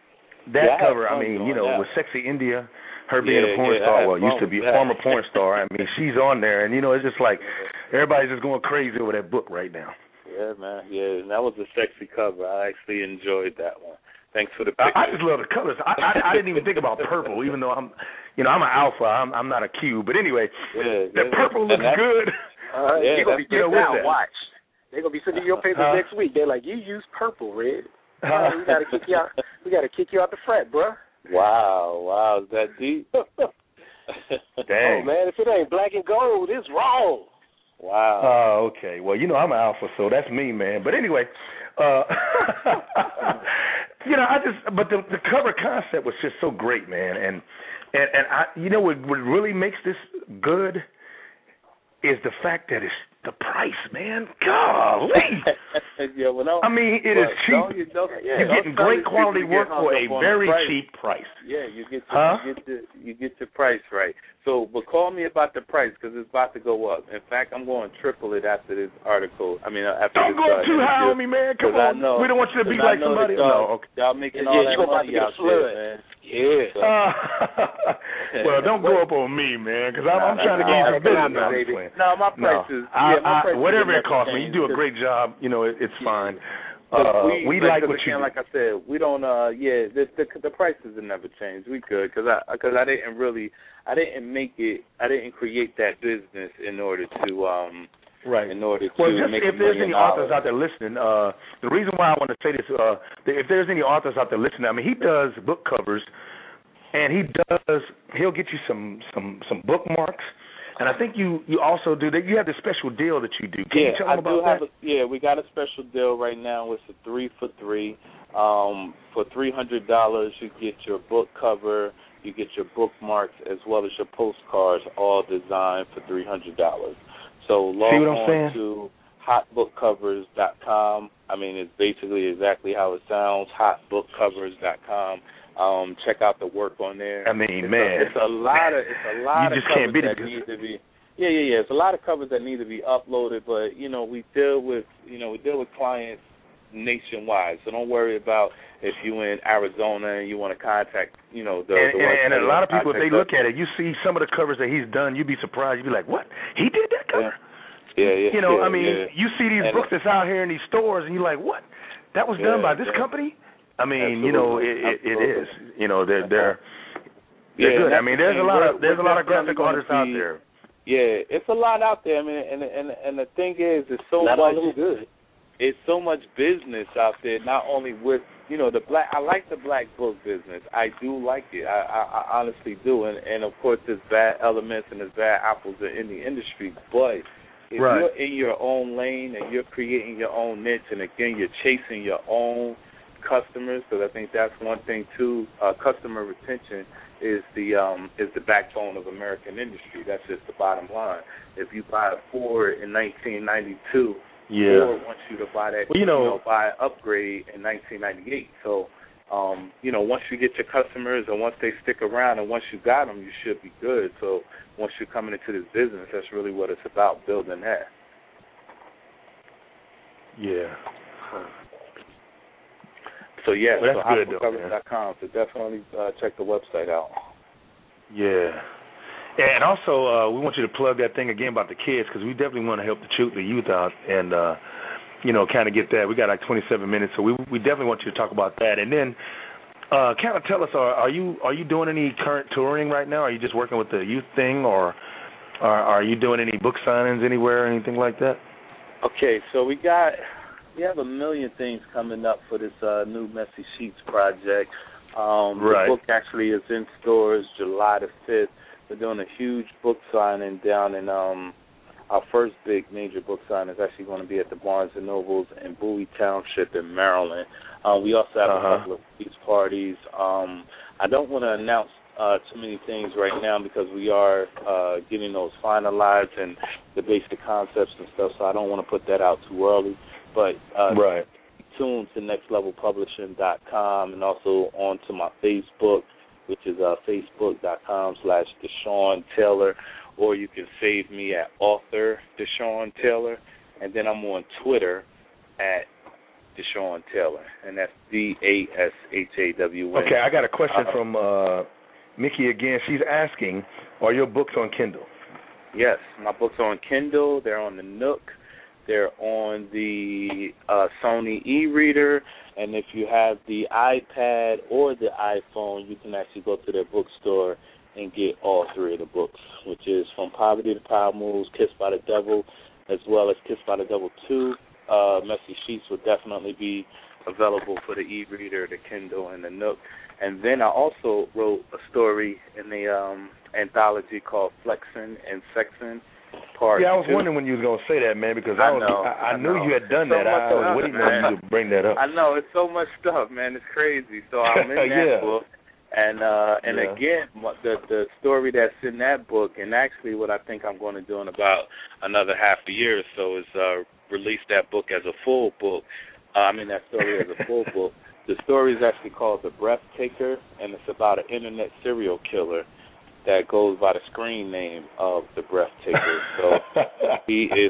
that yeah, cover. I mean, you know, that. with Sexy India. Her being yeah, a porn yeah, star, well, used to fun be a that. former porn star. I mean, she's on there, and, you know, it's just like everybody's just going crazy over that book right now. Yeah, man, yeah, and that was a sexy cover. I actually enjoyed that one. Thanks for the picture. I, I just love the colors. I, I, I didn't even think about purple, even though I'm, you know, I'm an alpha. I'm, I'm not a Q. But anyway, yeah, that yeah. purple looks good. Uh, yeah, you're going to be you know, kicked out. that. Watch. They're going to be sending your papers uh, next week. They're like, you use purple, Red. Uh, we got to kick you out. We got to kick you out the frat, bro. Wow, wow, is that deep? Dang. Oh, man, if it ain't black and gold, it's wrong. Wow. Oh, okay. Well, you know, I'm an alpha, so that's me, man. But anyway, uh, you know, I just, but the, the cover concept was just so great, man. And, and, and I, you know, what, what really makes this good is the fact that it's, the price, man. Golly. yeah, well, no, I mean, it well, is cheap. Don't, you don't, yeah, You're getting great quality work for a very price. cheap price. Yeah, you get your, huh? you get the you get your price right. So, but call me about the price because it's about to go up. In fact, I'm going to triple it after this article. I mean, after don't this, go uh, too high on me, man. Come on. Know, we don't want you to be like somebody. Y'all, no, okay. y'all making yeah, all yeah, that money out there, man. Yeah. So. Uh, well, don't go up on me, man, because I'm, I'm trying to get you some business. No, my price no. is I, yeah, my price I, whatever is it costs me. You do a great job. You know, it, it's fine. Uh, we we like, like what again, you do. like I said, we don't. Uh, yeah, the, the the prices have never changed. We could because I because I didn't really I didn't make it. I didn't create that business in order to um. Right. In order to well, just make if there's any authors dollars. out there listening, uh, the reason why I want to say this, uh, if there's any authors out there listening, I mean, he does book covers, and he does. He'll get you some some some bookmarks. And I think you, you also do that. You have the special deal that you do. Can yeah, you tell them I about do have that? a, yeah, we got a special deal right now. It's a three for three. Um, for three hundred dollars, you get your book cover, you get your bookmarks, as well as your postcards, all designed for three hundred dollars. So log See what I'm on saying? to hot book covers dot com. I mean, it's basically exactly how it sounds, hot book covers dot com. Um, check out the work on there. I mean, it's man, a, it's a lot of it's a lot you of just covers can't beat that it. need to be. Yeah, yeah, yeah. It's a lot of covers that need to be uploaded, but you know, we deal with you know we deal with clients nationwide. So don't worry about if you're in Arizona and you want to contact you know the. And, the and, and a lot of people, if they look us. at it, you see some of the covers that he's done, you'd be surprised. You'd be like, what? He did that cover? Yeah, yeah. yeah you know, yeah, I mean, yeah. you see these and books that's out here in these stores, and you're like, what? That was yeah, done by this yeah. company? I mean, Absolutely. you know, it, it, it is. You know, they're they're they're yeah, good. I mean, there's a lot of there's a lot of graphic artists be, out there. Yeah, it's a lot out there. I mean, and and and the thing is, it's so Not much all of them good. It's so much business out there. Not only with you know the black. I like the black book business. I do like it. I I, I honestly do. And and of course, there's bad elements and there's bad apples in the industry, but. If right. you're in your own lane and you're creating your own niche, and again, you're chasing your own customers, because I think that's one thing too. Uh, customer retention is the um, is the backbone of American industry. That's just the bottom line. If you buy a Ford in nineteen ninety-two, yeah. Ford wants you to buy that. Well, you know, you know, buy an upgrade in nineteen ninety-eight. So. Um, you know, once you get your customers and once they stick around and once you got them, you should be good. So once you're coming into this business, that's really what it's about, building that. Yeah. So, yeah, well, so that's good, hot book covers dot com. So definitely uh, check the website out. Yeah. And also, uh, we want you to plug that thing again about the kids because we definitely want to help the, the youth out and, uh, you know, kind of get that. We got like twenty-seven minutes, so we we definitely want you to talk about that. And then, uh, kind of tell us, are, are you are you doing any current touring right now? Are you just working with the youth thing, or are, are you doing any book signings anywhere, or anything like that? Okay, so we got we have a million things coming up for this uh, new Messy Sheets project. Um, right. The book actually is in stores July the fifth. We're doing a huge book signing down in. Um, Our first big major book sign is actually going to be at the Barnes and Nobles in Bowie Township in Maryland. Uh, we also have uh-huh. a couple of these parties. Um, I don't want to announce uh, too many things right now because we are uh, getting those finalized and the basic concepts and stuff, so I don't want to put that out too early. But uh, right. tune to next level publishing dot com and also onto my Facebook, which is uh, facebook.com slash Deshaun Taylor. Or you can save me at author Deshaun Taylor, and then I'm on Twitter at Deshaun Taylor, and that's D A S H A W N. Okay, I got a question uh, from uh, Mickey again. She's asking, are your books on Kindle? Yes, my books are on Kindle. They're on the Nook. They're on the uh, Sony e-reader, and if you have the iPad or the iPhone, you can actually go to their bookstore and get all three of the books, which is From Poverty to Power Moves, Kissed by the Devil, as well as Kissed by the Devil two. Uh, Messy Sheets will definitely be available for the e-reader, the Kindle, and the Nook. And then I also wrote a story in the um, anthology called Flexin' and Sexin' Part Yeah, I was two. wondering when you was going to say that, man, because I I, was, know, I, I, I knew know. you had done So that. I, I was stuff, waiting man. on you to bring that up. I know, it's so much stuff, man. It's crazy. So I'm in that yeah. book. And uh, and yeah. again, the the story that's in that book, and actually what I think I'm going to do in about another half a year or so is uh, release that book as a full book. Uh, I mean that story as a full book. The story is actually called The Breath Taker, and it's about an internet serial killer that goes by the screen name of The Breath Taker. So he is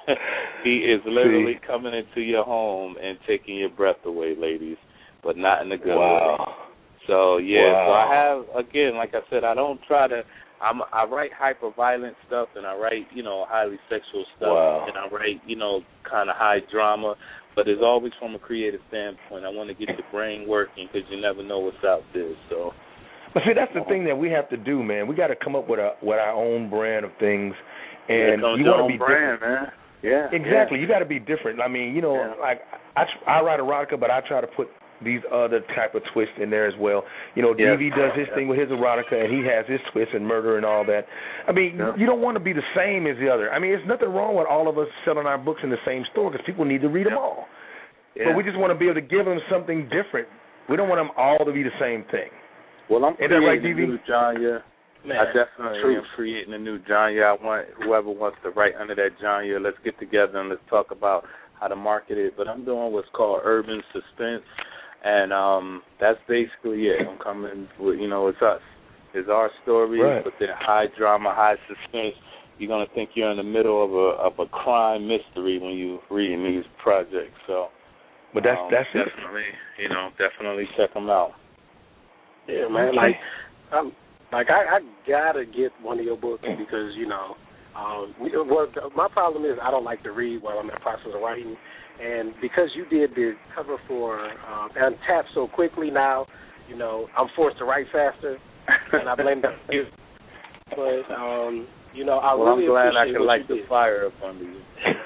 he is literally See? coming into your home and taking your breath away, ladies, but not in a good wow. way. So yeah, wow. so I have again, like I said, I don't try to. I'm I write hyper violent stuff, and I write you know highly sexual stuff, wow. and I write you know kind of high drama. But it's always from a creative standpoint. I want to get your brain working because you never know what's out there. So, but see, that's the thing that we have to do, man. We got to come up with a with our own brand of things, and yeah, you want to be brand, different, man. Yeah, exactly. Yeah. You got to be different. I mean, you know, yeah. like I, I write erotica, but I try to put these other type of twists in there as well. You know, yes. D V does his yeah. thing with his erotica, and he has his twist and murder and all that. I mean, yeah. you don't want to be the same as the other. I mean, there's nothing wrong with all of us selling our books in the same store because people need to read them yeah. all. Yeah. But we just want to be able to give them something different. We don't want them all to be the same thing. Well, I'm Ain't that right, creating D V? a new genre. Man, I definitely true. am creating a new genre. I want whoever wants to write under that genre, let's get together and let's talk about how to market it. But I'm doing what's called urban suspense, and um, that's basically it. I'm coming with, you know, it's us. It's our story, right. but then high drama, high suspense. You're gonna think you're in the middle of a of a crime mystery when you reading these projects. So, but that's um, that's definitely, it. you know, definitely check them out. Yeah, man. Like, I'm like I, I gotta get one of your books because you know, um, well, my problem is I don't like to read while I'm in the process of writing, and because you did the cover for um, Untapped so quickly now, you know, I'm forced to write faster, and I blame that on you. But um, you know, I well, really I'm glad I appreciate can what light you the did. fire up under you.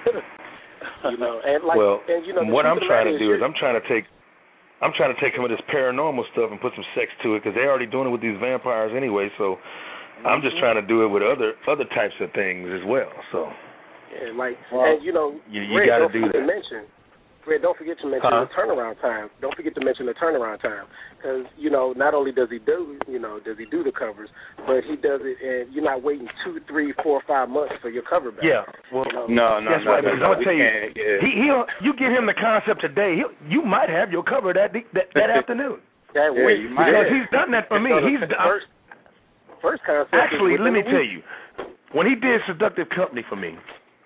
You know, and like, well, and you know, what I'm trying to is do is I'm trying to take, I'm trying to take some of this paranormal stuff and put some sex to it because they're already doing it with these vampires anyway. So mm-hmm. I'm just trying to do it with other other types of things as well. So yeah, like, well, and you know, you, you Red, got to don't do forget that. to mention, Red, don't forget to mention huh? the turnaround time. Don't forget to mention the turnaround time because you know, not only does he do, you know, does he do the covers, but he does it, and you're not waiting two, three, four, five months for your cover back. Yeah, well, you know? no, no, that's no, right. no, Because no, I'm gonna tell you, yeah. he he'll you get him the concept today. He'll, you might have your cover that that, that afternoon. That yeah, week, you might because have. he's done that for me. So the He's done. first, first concept. Actually, is let me within a tell week. you, when he did Seductive Company for me,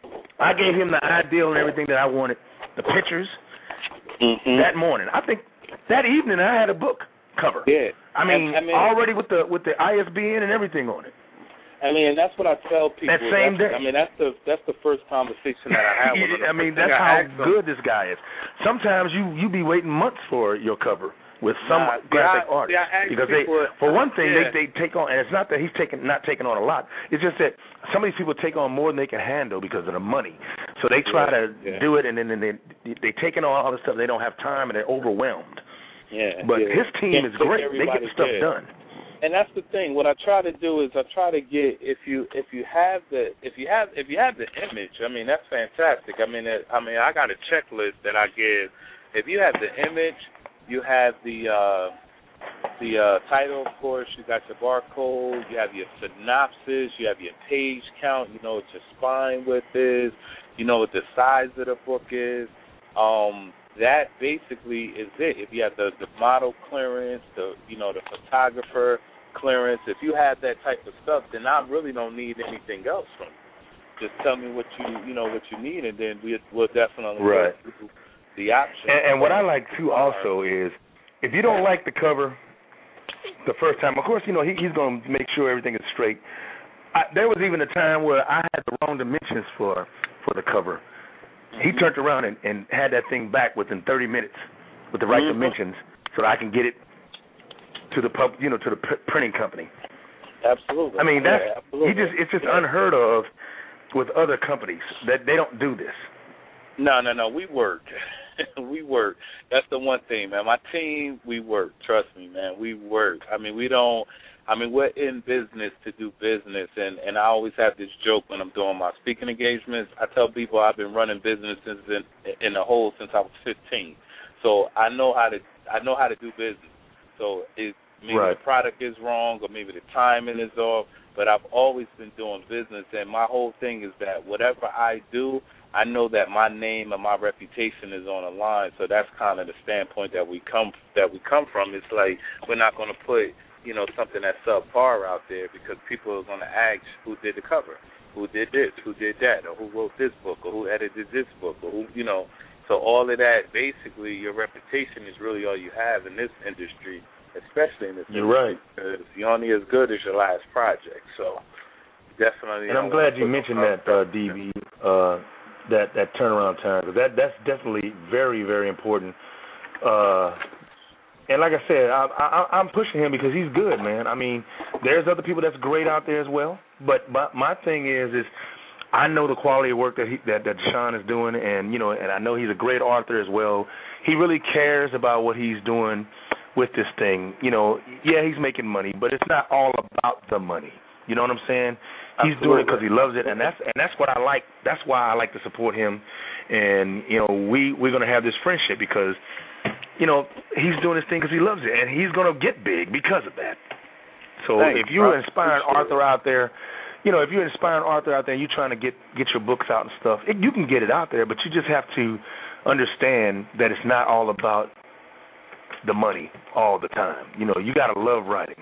I gave him the ideal and everything that I wanted, the pictures. Mm-hmm. That morning, I think that evening I had a book cover. Yeah, I mean, I, I mean already with the with the I S B N and everything on it. I mean, that's what I tell people. That same that's, day. I mean, that's the that's the first conversation that I have with them. I mean, that's how good this guy is. Sometimes you you be waiting months for your cover with some nah, graphic I, artist see, because people, they, for one thing, yeah. they they take on, and it's not that he's taking not taking on a lot. It's just that some of these people take on more than they can handle because of the money. So they try yeah, to yeah. do it, and then they they taking on all this stuff. They don't have time, and they're overwhelmed. Yeah, but yeah. his team Can't is great. They get the stuff good. done. And that's the thing. What I try to do is I try to get if you if you have the if you have if you have the image. I mean, that's fantastic. I mean, it, I mean, I got a checklist that I give. If you have the image, you have the uh, the uh, title, of course. You got your barcode. You have your synopsis. You have your page count. You know what your spine width is. You know what the size of the book is. Um, that basically is it. If you have the, the model clearance, the you know the photographer clearance, if you have that type of stuff, then I really don't need anything else from you. Just tell me what you you know what you need, and then we we'll definitely right. go through the option. And, and what I like too also is if you don't like the cover the first time, of course you know he, he's going to make sure everything is straight. I, there was even a time where I had the wrong dimensions for for the cover. He turned around and, and had that thing back within thirty minutes with the right mm-hmm. dimensions, so that I can get it to the pub, you know, to the p- printing company. Absolutely. I mean, that's yeah, absolutely. he just it's just yeah. unheard of with other companies that they don't do this. No, no, no. We work. we work. That's the one thing, man. My team, we work. Trust me, man. We work. I mean, we don't. I mean, we're in business to do business, and, and I always have this joke when I'm doing my speaking engagements. I tell people I've been running businesses in in the whole since I was fifteen, so I know how to I know how to do business. So it, maybe right. the product is wrong or maybe the timing is off, but I've always been doing business, and my whole thing is that whatever I do, I know that my name and my reputation is on the line. So that's kind of the standpoint that we come that we come from. It's like we're not going to put, you know, something that's subpar out there because people are going to ask who did the cover, who did this, who did that, or who wrote this book, or who edited this book, or who, you know. So all of that, basically, your reputation is really all you have in this industry, especially in this You're industry. right. Because you're only as good as your last project. So definitely. And I'm glad you mentioned that, uh, D B, uh, that that turnaround time, because that that's definitely very, very important. Uh, and like I said, I, I, I'm pushing him because he's good, man. I mean, there's other people that's great out there as well. But my, my thing is, is I know the quality of work that he, that that Sean is doing, and you know, and I know he's a great author as well. He really cares about what he's doing with this thing. You know, yeah, he's making money, but it's not all about the money. You know what I'm saying? He's Absolutely. doing it because he loves it, and that's and that's what I like. That's why I like to support him. And you know, we we're gonna have this friendship because you know he's doing this thing because he loves it, and he's gonna get big because of that. So Thanks, if you're bro. an inspiring author out there, you know, if you're an inspiring author out there, and you're trying to get get your books out and stuff, it, you can get it out there, but you just have to understand that it's not all about the money all the time. You know, you got to love writing.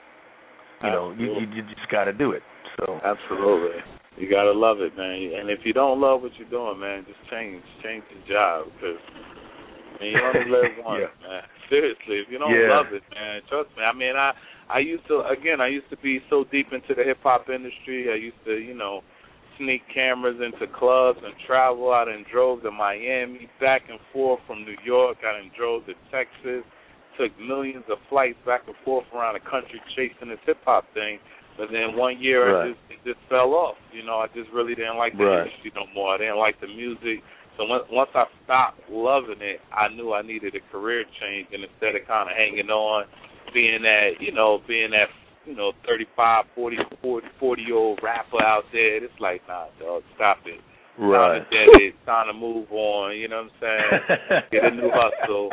You know, you, you, you just got to do it. So absolutely, you got to love it, man. And if you don't love what you're doing, man, just change change the job because I mean, you only live once, yeah. man. Seriously, if you don't yeah. love it, man, trust me. I mean, I I used to again, I used to be so deep into the hip hop industry. I used to, you know, sneak cameras into clubs and travel. I done drove to Miami, back and forth from New York. I done drove to Texas. Took millions of flights back and forth around the country chasing this hip hop thing, but then one year right. it, just, it just fell off. You know, I just really didn't like the right. industry no more. I didn't like the music. So once, once I stopped loving it, I knew I needed a career change. And instead of kind of hanging on, being that you know, being that you know, thirty-five, forty, forty, forty year old rapper out there, it's like, nah, dog, stop it. Right. Time to get it. Time to move on. You know what I'm saying? Get a new hustle.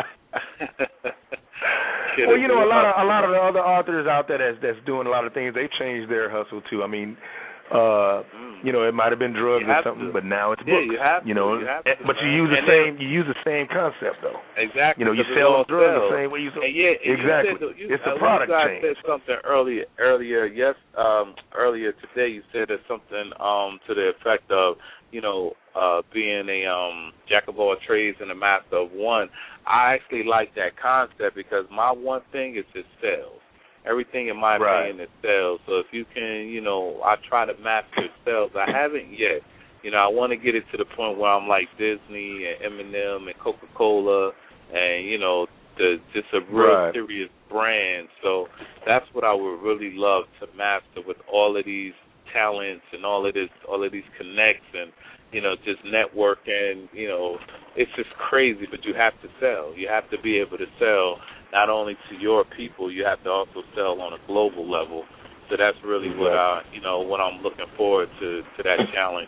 Well, you know, a lot of a lot of the other authors out there that's that's doing a lot of things. They've changed their hustle too. I mean, uh, mm. you know, it might have been drugs or something, to. but now it's yeah, books. You have you to. know, you have to, but man. you use the and same then, you use the same concept though. Exactly. You know, you sell drugs sells. the same way you sell. And yeah, and exactly. You said, you, it's a uh, product you guys change. said something earlier. Earlier, yes. Um, earlier today, you said there's something um to the effect of you know uh being a um jack of all trades and a master of one. I actually like that concept because my one thing is just sales. Everything in my right. opinion is sales. So if you can, you know, I try to master sales. I haven't yet. You know, I want to get it to the point where I'm like Disney and Eminem and Coca-Cola and, you know, the just a real right. serious brand. So that's what I would really love to master with all of these talents and all of this, all of these connects and, you know, just networking, you know, it's just crazy, but you have to sell. You have to be able to sell not only to your people, you have to also sell on a global level. So that's really exactly. what I, you know, what I'm looking forward to, to that challenge.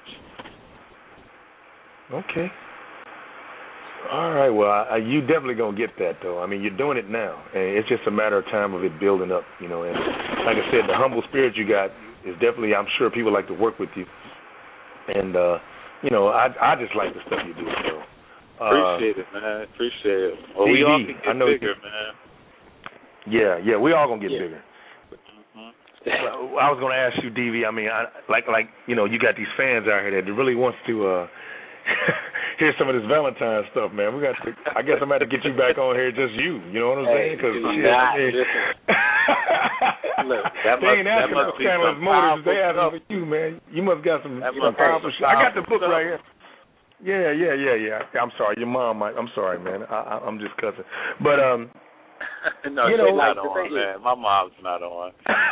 Okay. All right. Well, I, you definitely gonna get that though. I mean, you're doing it now, and it's just a matter of time of it building up. You know, and like I said, the humble spirit you got is definitely. I'm sure people like to work with you, and uh, you know, I I just like the stuff you do. So. Uh, Appreciate it, man. Appreciate it. Well, D B, we all can get I know bigger, you, man. Yeah, yeah, we all gonna get yeah. bigger. Well, I was gonna ask you, D V. I mean, I, like, like you know, you got these fans out here that really wants to uh, hear some of this Valentine stuff, man. We got to. I guess I'm gonna have to get you back on here, just you. You know what I'm saying? Because Nah, look, that they ain't must, asking that for Scandalous Motives. They asking for you, man. You must got some, some powerful shit. I got the book right here. Yeah, yeah, yeah, yeah. I'm sorry, your mom might. I'm sorry, man. I, I, I'm just cussing. But um, no, you she's know, not like, on, man. My mom's not on.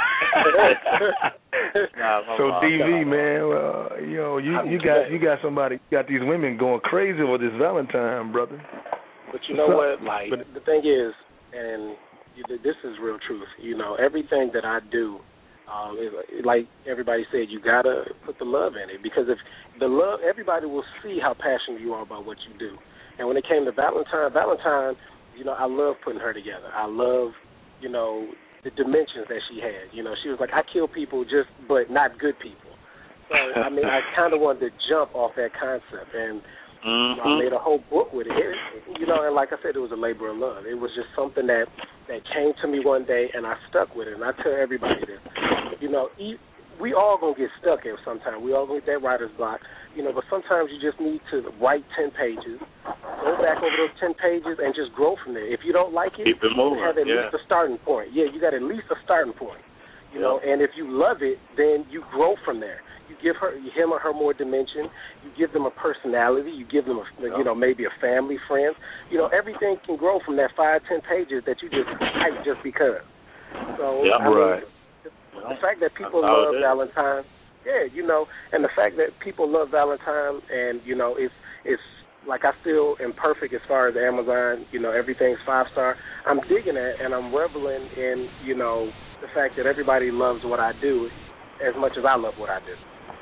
nah, my so mom's D V, not man, uh, you know, you you got you got somebody, you got these women going crazy over this Valentine, brother. But you know what? Like, but the thing is, and this is real truth. You know, everything that I do. Um, it, like everybody said, you gotta put the love in it because if the love, everybody will see how passionate you are about what you do. And when it came to Valentine, Valentine, you know, I love putting her together. I love, you know, the dimensions that she had. You know, she was like, I kill people just, but not good people. So, I mean, I kind of wanted to jump off that concept, and mm-hmm. I made a whole book with it. it. You know, and like I said, it was a labor of love. It was just something that, that came to me one day, and I stuck with it. And I tell everybody this, you know, we all going to get stuck in sometime. We all going to get that writer's block, you know, but sometimes you just need to write ten pages, go back over those ten pages, and just grow from there. If you don't like it, Keep it moving. you have at yeah. least a starting point. Yeah, you got at least a starting point. You yeah. know, and if you love it, then you grow from there. You give her, him or her more dimension. You give them a personality. You give them, a, yeah. you know, maybe a family, friends. You know, everything can grow from that five, ten pages that you just type just because. So, yeah, I mean, right. the fact that people love Valentine, yeah, you know, and the fact that people love Valentine, and you know, it's it's like I still am perfect as far as Amazon. You know, everything's five star. I'm digging it, and I'm reveling in, you know, the fact that everybody loves what I do as much as I love what I do.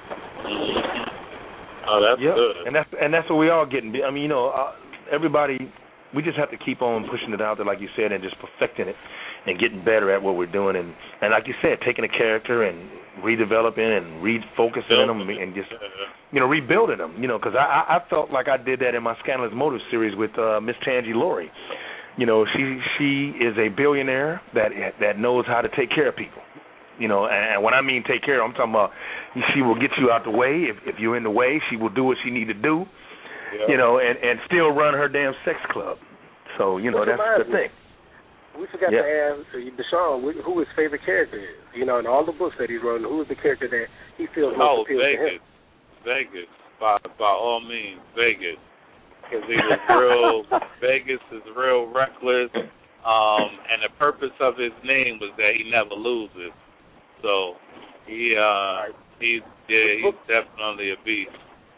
Oh, that's yep. good. And that's and that's what we all getting. I mean, you know, uh, everybody. We just have to keep on pushing it out there, like you said, and just perfecting it and getting better at what we're doing. And, and like you said, taking a character and redeveloping and refocusing on them and just, you know, rebuilding them. You know, because I, I felt like I did that in my Scandalous Motive series with uh, Miss Tangi Laurie. You know, she she is a billionaire that that knows how to take care of people. You know, and when I mean take care of, I'm talking about she will get you out the way. If, if you're in the way, she will do what she need to do. Yeah. You know, and, and still run her damn sex club. So, you know, Which that's the thing. We forgot yeah. to ask Deshaun who his favorite character is. You know, in all the books that he's written, who is the character that he feels most oh, appeals Vegas. to him? Vegas. By, by all means, Vegas. Because he was real, Vegas is real reckless, um, and the purpose of his name was that he never loses. So, he, uh, he's, yeah, he's definitely a beast.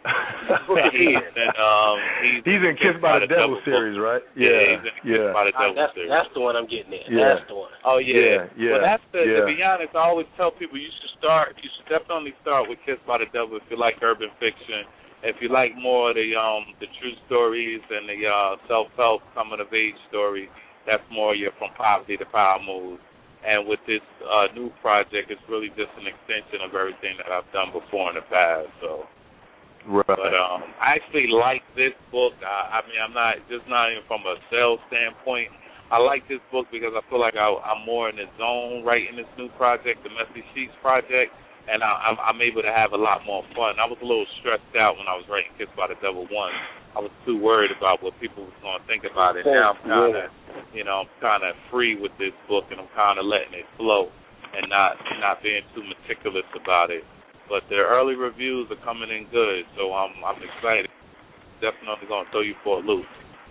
he's, in, um, he's, he's in Kissed by the Devil series, right? Yeah, yeah, he's in Kissed yeah. by the Devil uh, that's, series. That's the one I'm getting at. Yeah. That's the one. Oh, yeah. yeah, yeah well, that's the, yeah. to be honest, I always tell people you should start, you should definitely start with Kissed by the Devil if you like urban fiction. If you like more of the um the true stories and the uh, self-help coming-of-age story, that's more your From Poverty to Power moves. And with this uh, new project, it's really just an extension of everything that I've done before in the past. So, right. But um, I actually like this book. I, I mean, I'm not just not even from a sales standpoint. I like this book because I feel like I, I'm more in the zone writing this new project, the Messy Sheets project, and I, I'm, I'm able to have a lot more fun. I was a little stressed out when I was writing Kissed by the Devil one. I was too worried about what people was going to think about it. Now I'm kind of, you know, I'm kind of free with this book, and I'm kind of letting it flow and not not being too meticulous about it. But the early reviews are coming in good, so I'm I'm excited. Definitely going to throw you for a loop.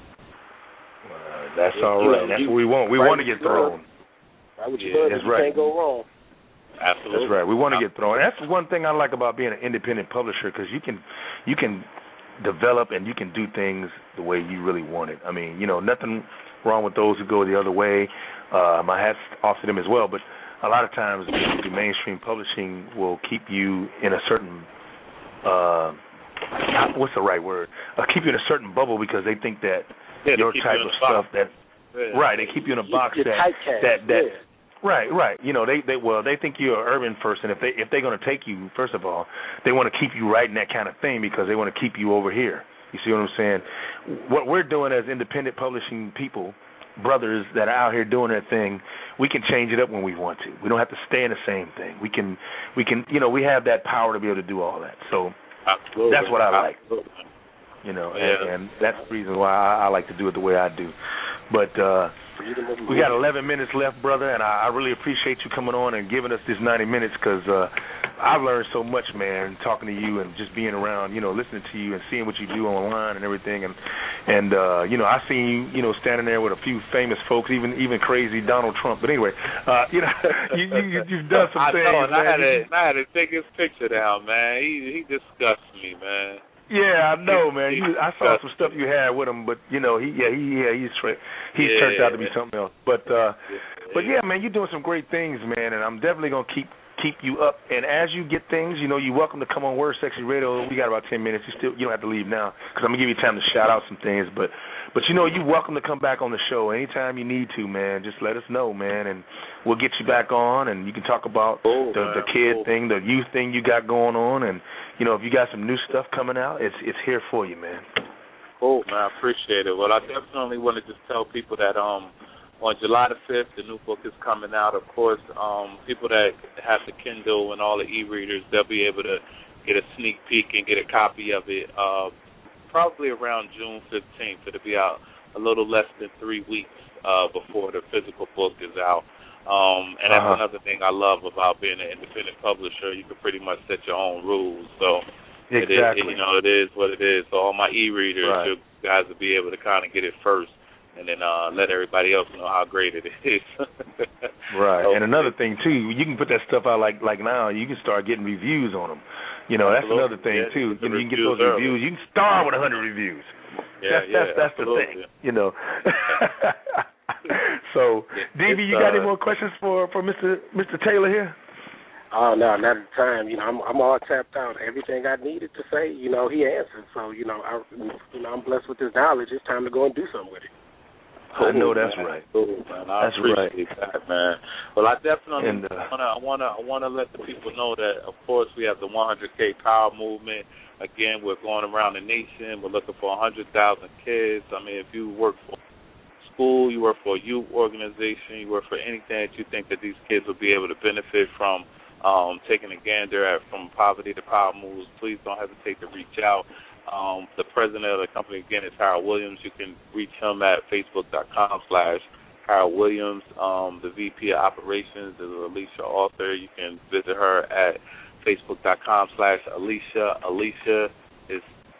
Uh, that's all right. That's what we want. We want to get thrown. Why would you yeah, that's right. Can't go wrong. Absolutely. That's right. We want to get thrown. That's one thing I like about being an independent publisher, because you can you can develop and you can do things the way you really want it. I mean, you know, nothing wrong with those who go the other way. Uh, my hat's off to them as well. But a lot of times the mainstream publishing will keep you in a certain, uh, what's the right word? Uh, keep you in a certain bubble because they think that yeah, your type you of stuff that, yeah. right, they keep you in a box You're that, that, that, yeah. Right, right. You know, they, they well, they think you're urban first, and if they if they're going to take you, first of all, they want to keep you writing that kind of thing because they want to keep you over here. You see what I'm saying? What we're doing as independent publishing people, brothers that are out here doing their thing, we can change it up when we want to. We don't have to stay in the same thing. We can, we can, you know, we have that power to be able to do all that. So Absolutely. That's what I like. Absolutely. You know, yeah. and, and that's the reason why I, I like to do it the way I do. But uh, we got eleven minutes left, brother, and I, I really appreciate you coming on and giving us this ninety minutes because uh, I've learned so much, man, talking to you and just being around, you know, listening to you and seeing what you do online and everything. And, and uh, you know, I seen you, you know, standing there with a few famous folks, even even crazy Donald Trump. But anyway, uh, you know, you, you, you've done some I things, know, and man. I had, to, I had to take his picture down, man. He, he disgusts me, man. Yeah, I know, man. You, I saw some stuff you had with him, but you know, he yeah, he yeah, he's he's yeah, turned out to be something else. But uh, yeah, but yeah, man, you're doing some great things, man, and I'm definitely gonna keep keep you up. And as you get things, you know, you're welcome to come on Word Sexy Radio. We got about ten minutes. You still you don't have to leave now because I'm gonna give you time to shout out some things. But but you know, you're welcome to come back on the show anytime you need to, man. Just let us know, man, and we'll get you back on, and you can talk about cool, the, the kid cool. thing, the youth thing you got going on, and you know if you got some new stuff coming out, it's it's here for you, man. Cool, man. I appreciate it. Well, I definitely want to just tell people that um on July the fifth, the new book is coming out. Of course, um people that have the Kindle and all the e-readers, they'll be able to get a sneak peek and get a copy of it. Uh, probably around June fifteenth. It'll be out a little less than three weeks uh, before the physical book is out. Um, and that's uh-huh. another thing I love about being an independent publisher. You can pretty much set your own rules. So exactly. it is, you know, it is what it is. So all my e-readers, right. you guys will be able to kind of get it first and then uh, let everybody else know how great it is. Right. So, and another thing, too, you can put that stuff out like like now. You can start getting reviews on them. You know, that's absolutely. another thing, yeah, too. You, know, you can get those early. reviews. You can start with one hundred reviews. Yeah, that's yeah, that's, that's the thing, you know. So, D V, you got uh, any more questions for, for Mister Mister Taylor here? Oh no, not at the time. You know, I'm I'm all tapped out. Everything I needed to say, you know, he answered. So, you know, I, you know, I'm blessed with this knowledge. It's time to go and do something with it. Cool, I know that's man. right. Cool, man. I that's appreciate right. that, man. Well, I definitely and, uh, wanna, I wanna, I wanna let the people know that, of course, we have the one hundred K Power Movement. Again, we're going around the nation. We're looking for one hundred thousand kids. I mean, if you work for school, you work for a youth organization, you work for anything that you think that these kids will be able to benefit from, um, taking a gander at from poverty to power moves, please don't hesitate to reach out. Um, the president of the company, again, is Harold Williams. You can reach him at facebook.com slash Harold Williams. Um, the V P of Operations is Alicia Arthur. You can visit her at facebook.com slash Alicia. Alicia is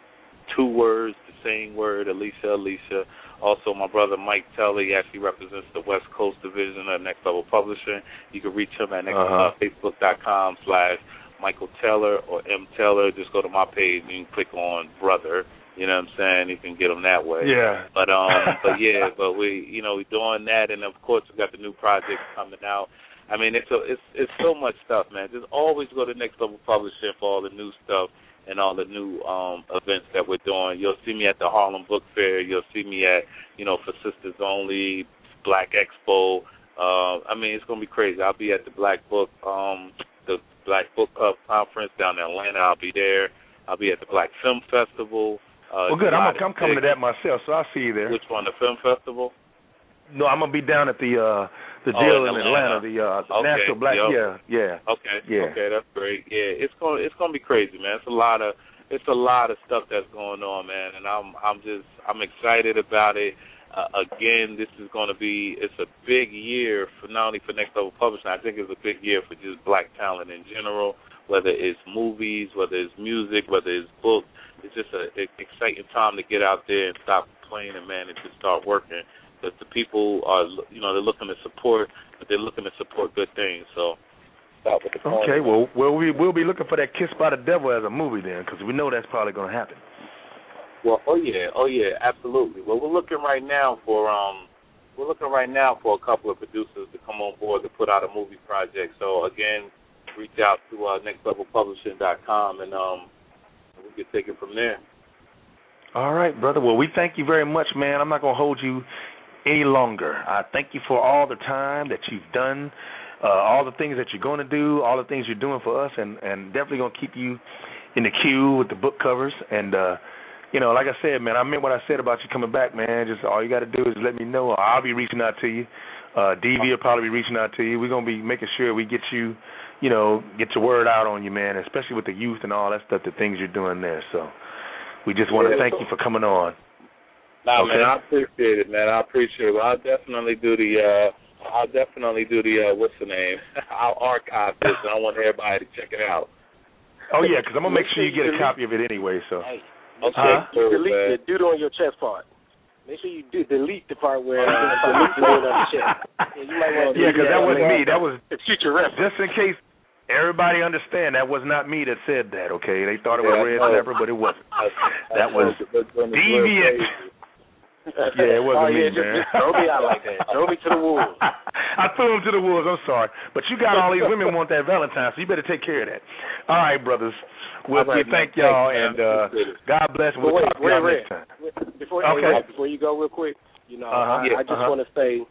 two words, the same word, Alicia, Alicia. Also, my brother Mike Teller, he actually represents the West Coast division of Next Level Publishing. You can reach him at next, uh-huh. uh, facebook.com slash Michael Teller or M. Teller. Just go to my page and you can click on brother. You know what I'm saying? You can get them that way. Yeah. But um, but yeah, but we, you know, we're doing that, and of course we got the new projects coming out. I mean, it's a, it's it's so much stuff, man. Just always go to Next Level Publishing for all the new stuff and all the new um events that we're doing. You'll see me at the Harlem Book Fair. You'll see me at, you know, for Sisters Only, Black Expo. Uh, I mean, it's gonna be crazy. I'll be at the Black Book um the Black Book Club conference down in Atlanta. I'll be there. I'll be at the Black Film Festival. Uh, well, good. I'm, I'm coming to that myself, so I'll see you there. Which one, the film festival? No, I'm gonna be down at the uh, the oh, deal in in Atlanta, Atlanta the uh, okay. National Black. Yep. Yeah, yeah. Okay, yeah. okay, that's great. Yeah, it's gonna it's gonna be crazy, man. It's a lot of it's a lot of stuff that's going on, man, and I'm I'm just I'm excited about it. Uh, again, this is going to be it's a big year for not only for Next Level Publishing. I think it's a big year for just black talent in general. Whether it's movies, whether it's music, whether it's books, it's just an exciting time to get out there and stop complaining, man, and just start working. Because the people are, you know, they're looking to support, but they're looking to support good things. So, stop with the point. Okay, well, well, we we'll be looking for that Kiss by the Devil as a movie then, because we know that's probably going to happen. Well, oh yeah, oh yeah, absolutely. Well, we're looking right now for um, we're looking right now for a couple of producers to come on board to put out a movie project. So again, reach out to uh, next level publishing dot com and um, we can take it from there. All right, brother. Well, we thank you very much, man. I'm not going to hold you any longer. I thank you for all the time that you've done, uh, all the things that you're going to do, all the things you're doing for us, and, and definitely going to keep you in the queue with the book covers. And, uh, you know, like I said, man, I meant what I said about you coming back, man. Just all you got to do is let me know. I'll be reaching out to you. Uh, D V will probably be reaching out to you. We're going to be making sure we get you, you know, get your word out on you, man, especially with the youth and all that stuff, the things you're doing there. So we just want to thank you for coming on. Nah, okay. man, I appreciate it, man. I appreciate it. Well, I'll definitely do the, uh, I'll definitely do the, uh, what's the name? I'll archive this, and I want everybody to check it out. Oh, yeah, because I'm going to make sure you get a copy of it anyway, so. Hey, okay, uh-huh. cool, delete man. the dude on your chest part. Make sure you do delete the part where uh, delete the word on the chest. Yeah, you might want to yeah, because that wasn't me. That was future reference. Just in case everybody understand, that was not me that said that, okay? They thought it yeah, was Red Snapper, but it wasn't. That was deviant. Yeah, it wasn't oh, yeah, me, just, man. Just throw me out like that. Throw me to the wolves. I threw him to the wolves. I'm sorry. But you got all these women want that Valentine, so you better take care of that. All right, brothers. We'll, right, we thank man. y'all, Thanks, and uh, God bless. We'll wait, talk to wait, y'all wait. next time. Before, okay. hey, before you go real quick, you know, uh-huh. I, yeah, I just uh-huh. want to say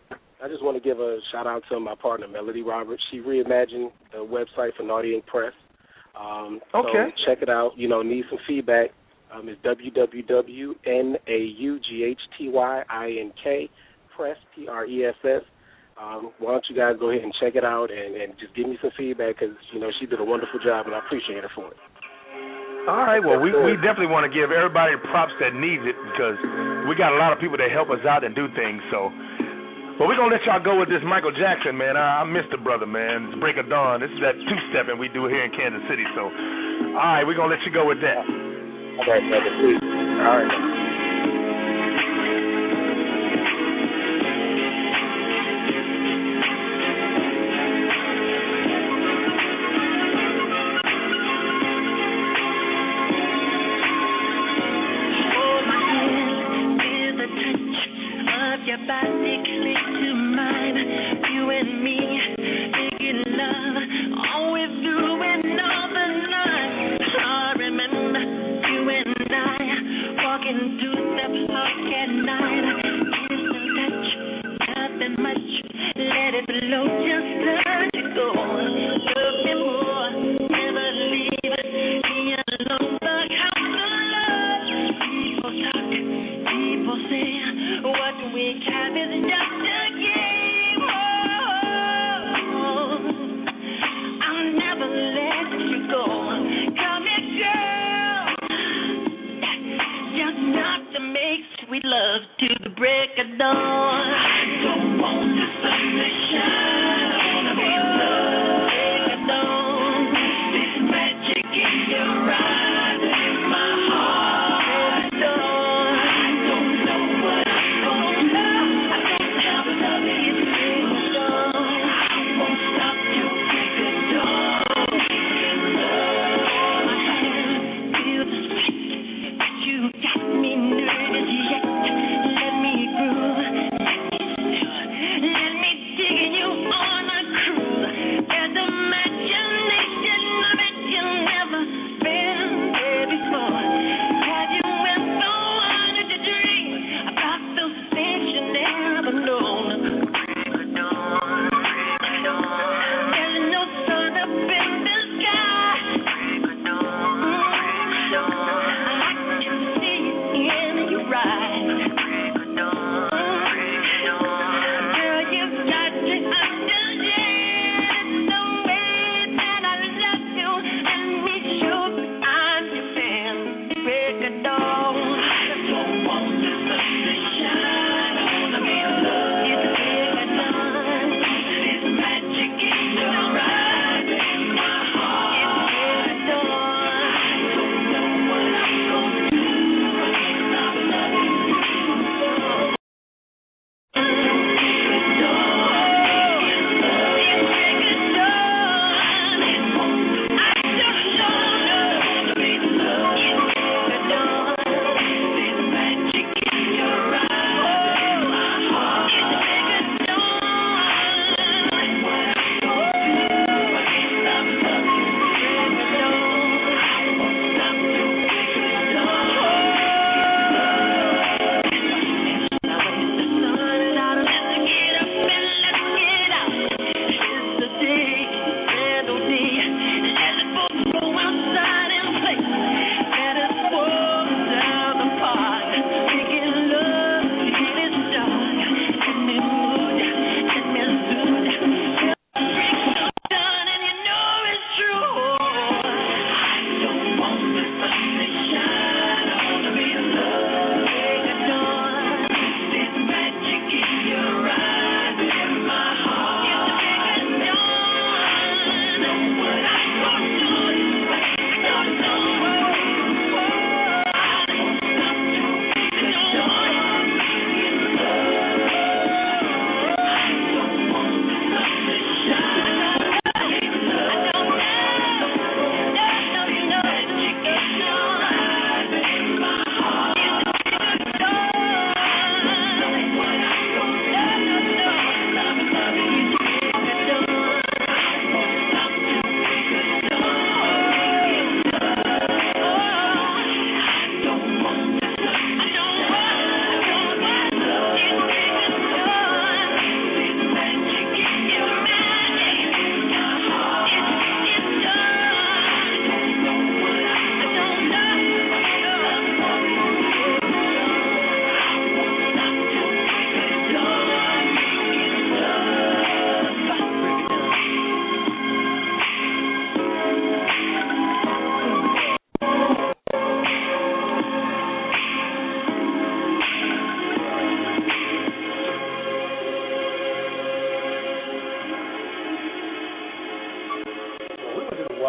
I just want to give a shout out to my partner Melody Roberts. She reimagined the website for Naughty Ink Press. Um, okay. So check it out. You know, need some feedback. Um, it's w w w dot n a u g h t y i n k press p r e s s. Um, why don't you guys go ahead and check it out and, and just give me some feedback because you know she did a wonderful job and I appreciate her for it. All right, well, we, we definitely want to give everybody props that needs it because we got a lot of people that help us out and do things. So, but we're going to let y'all go with this Michael Jackson, man. I, I miss the brother, man. It's Break of Dawn. This is that two-stepping we do here in Kansas City. So, all right, we're going to let you go with that. All right, brother, please. All right. Walking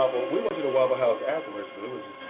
Waffle. We went to the Waffle House afterwards, but it was just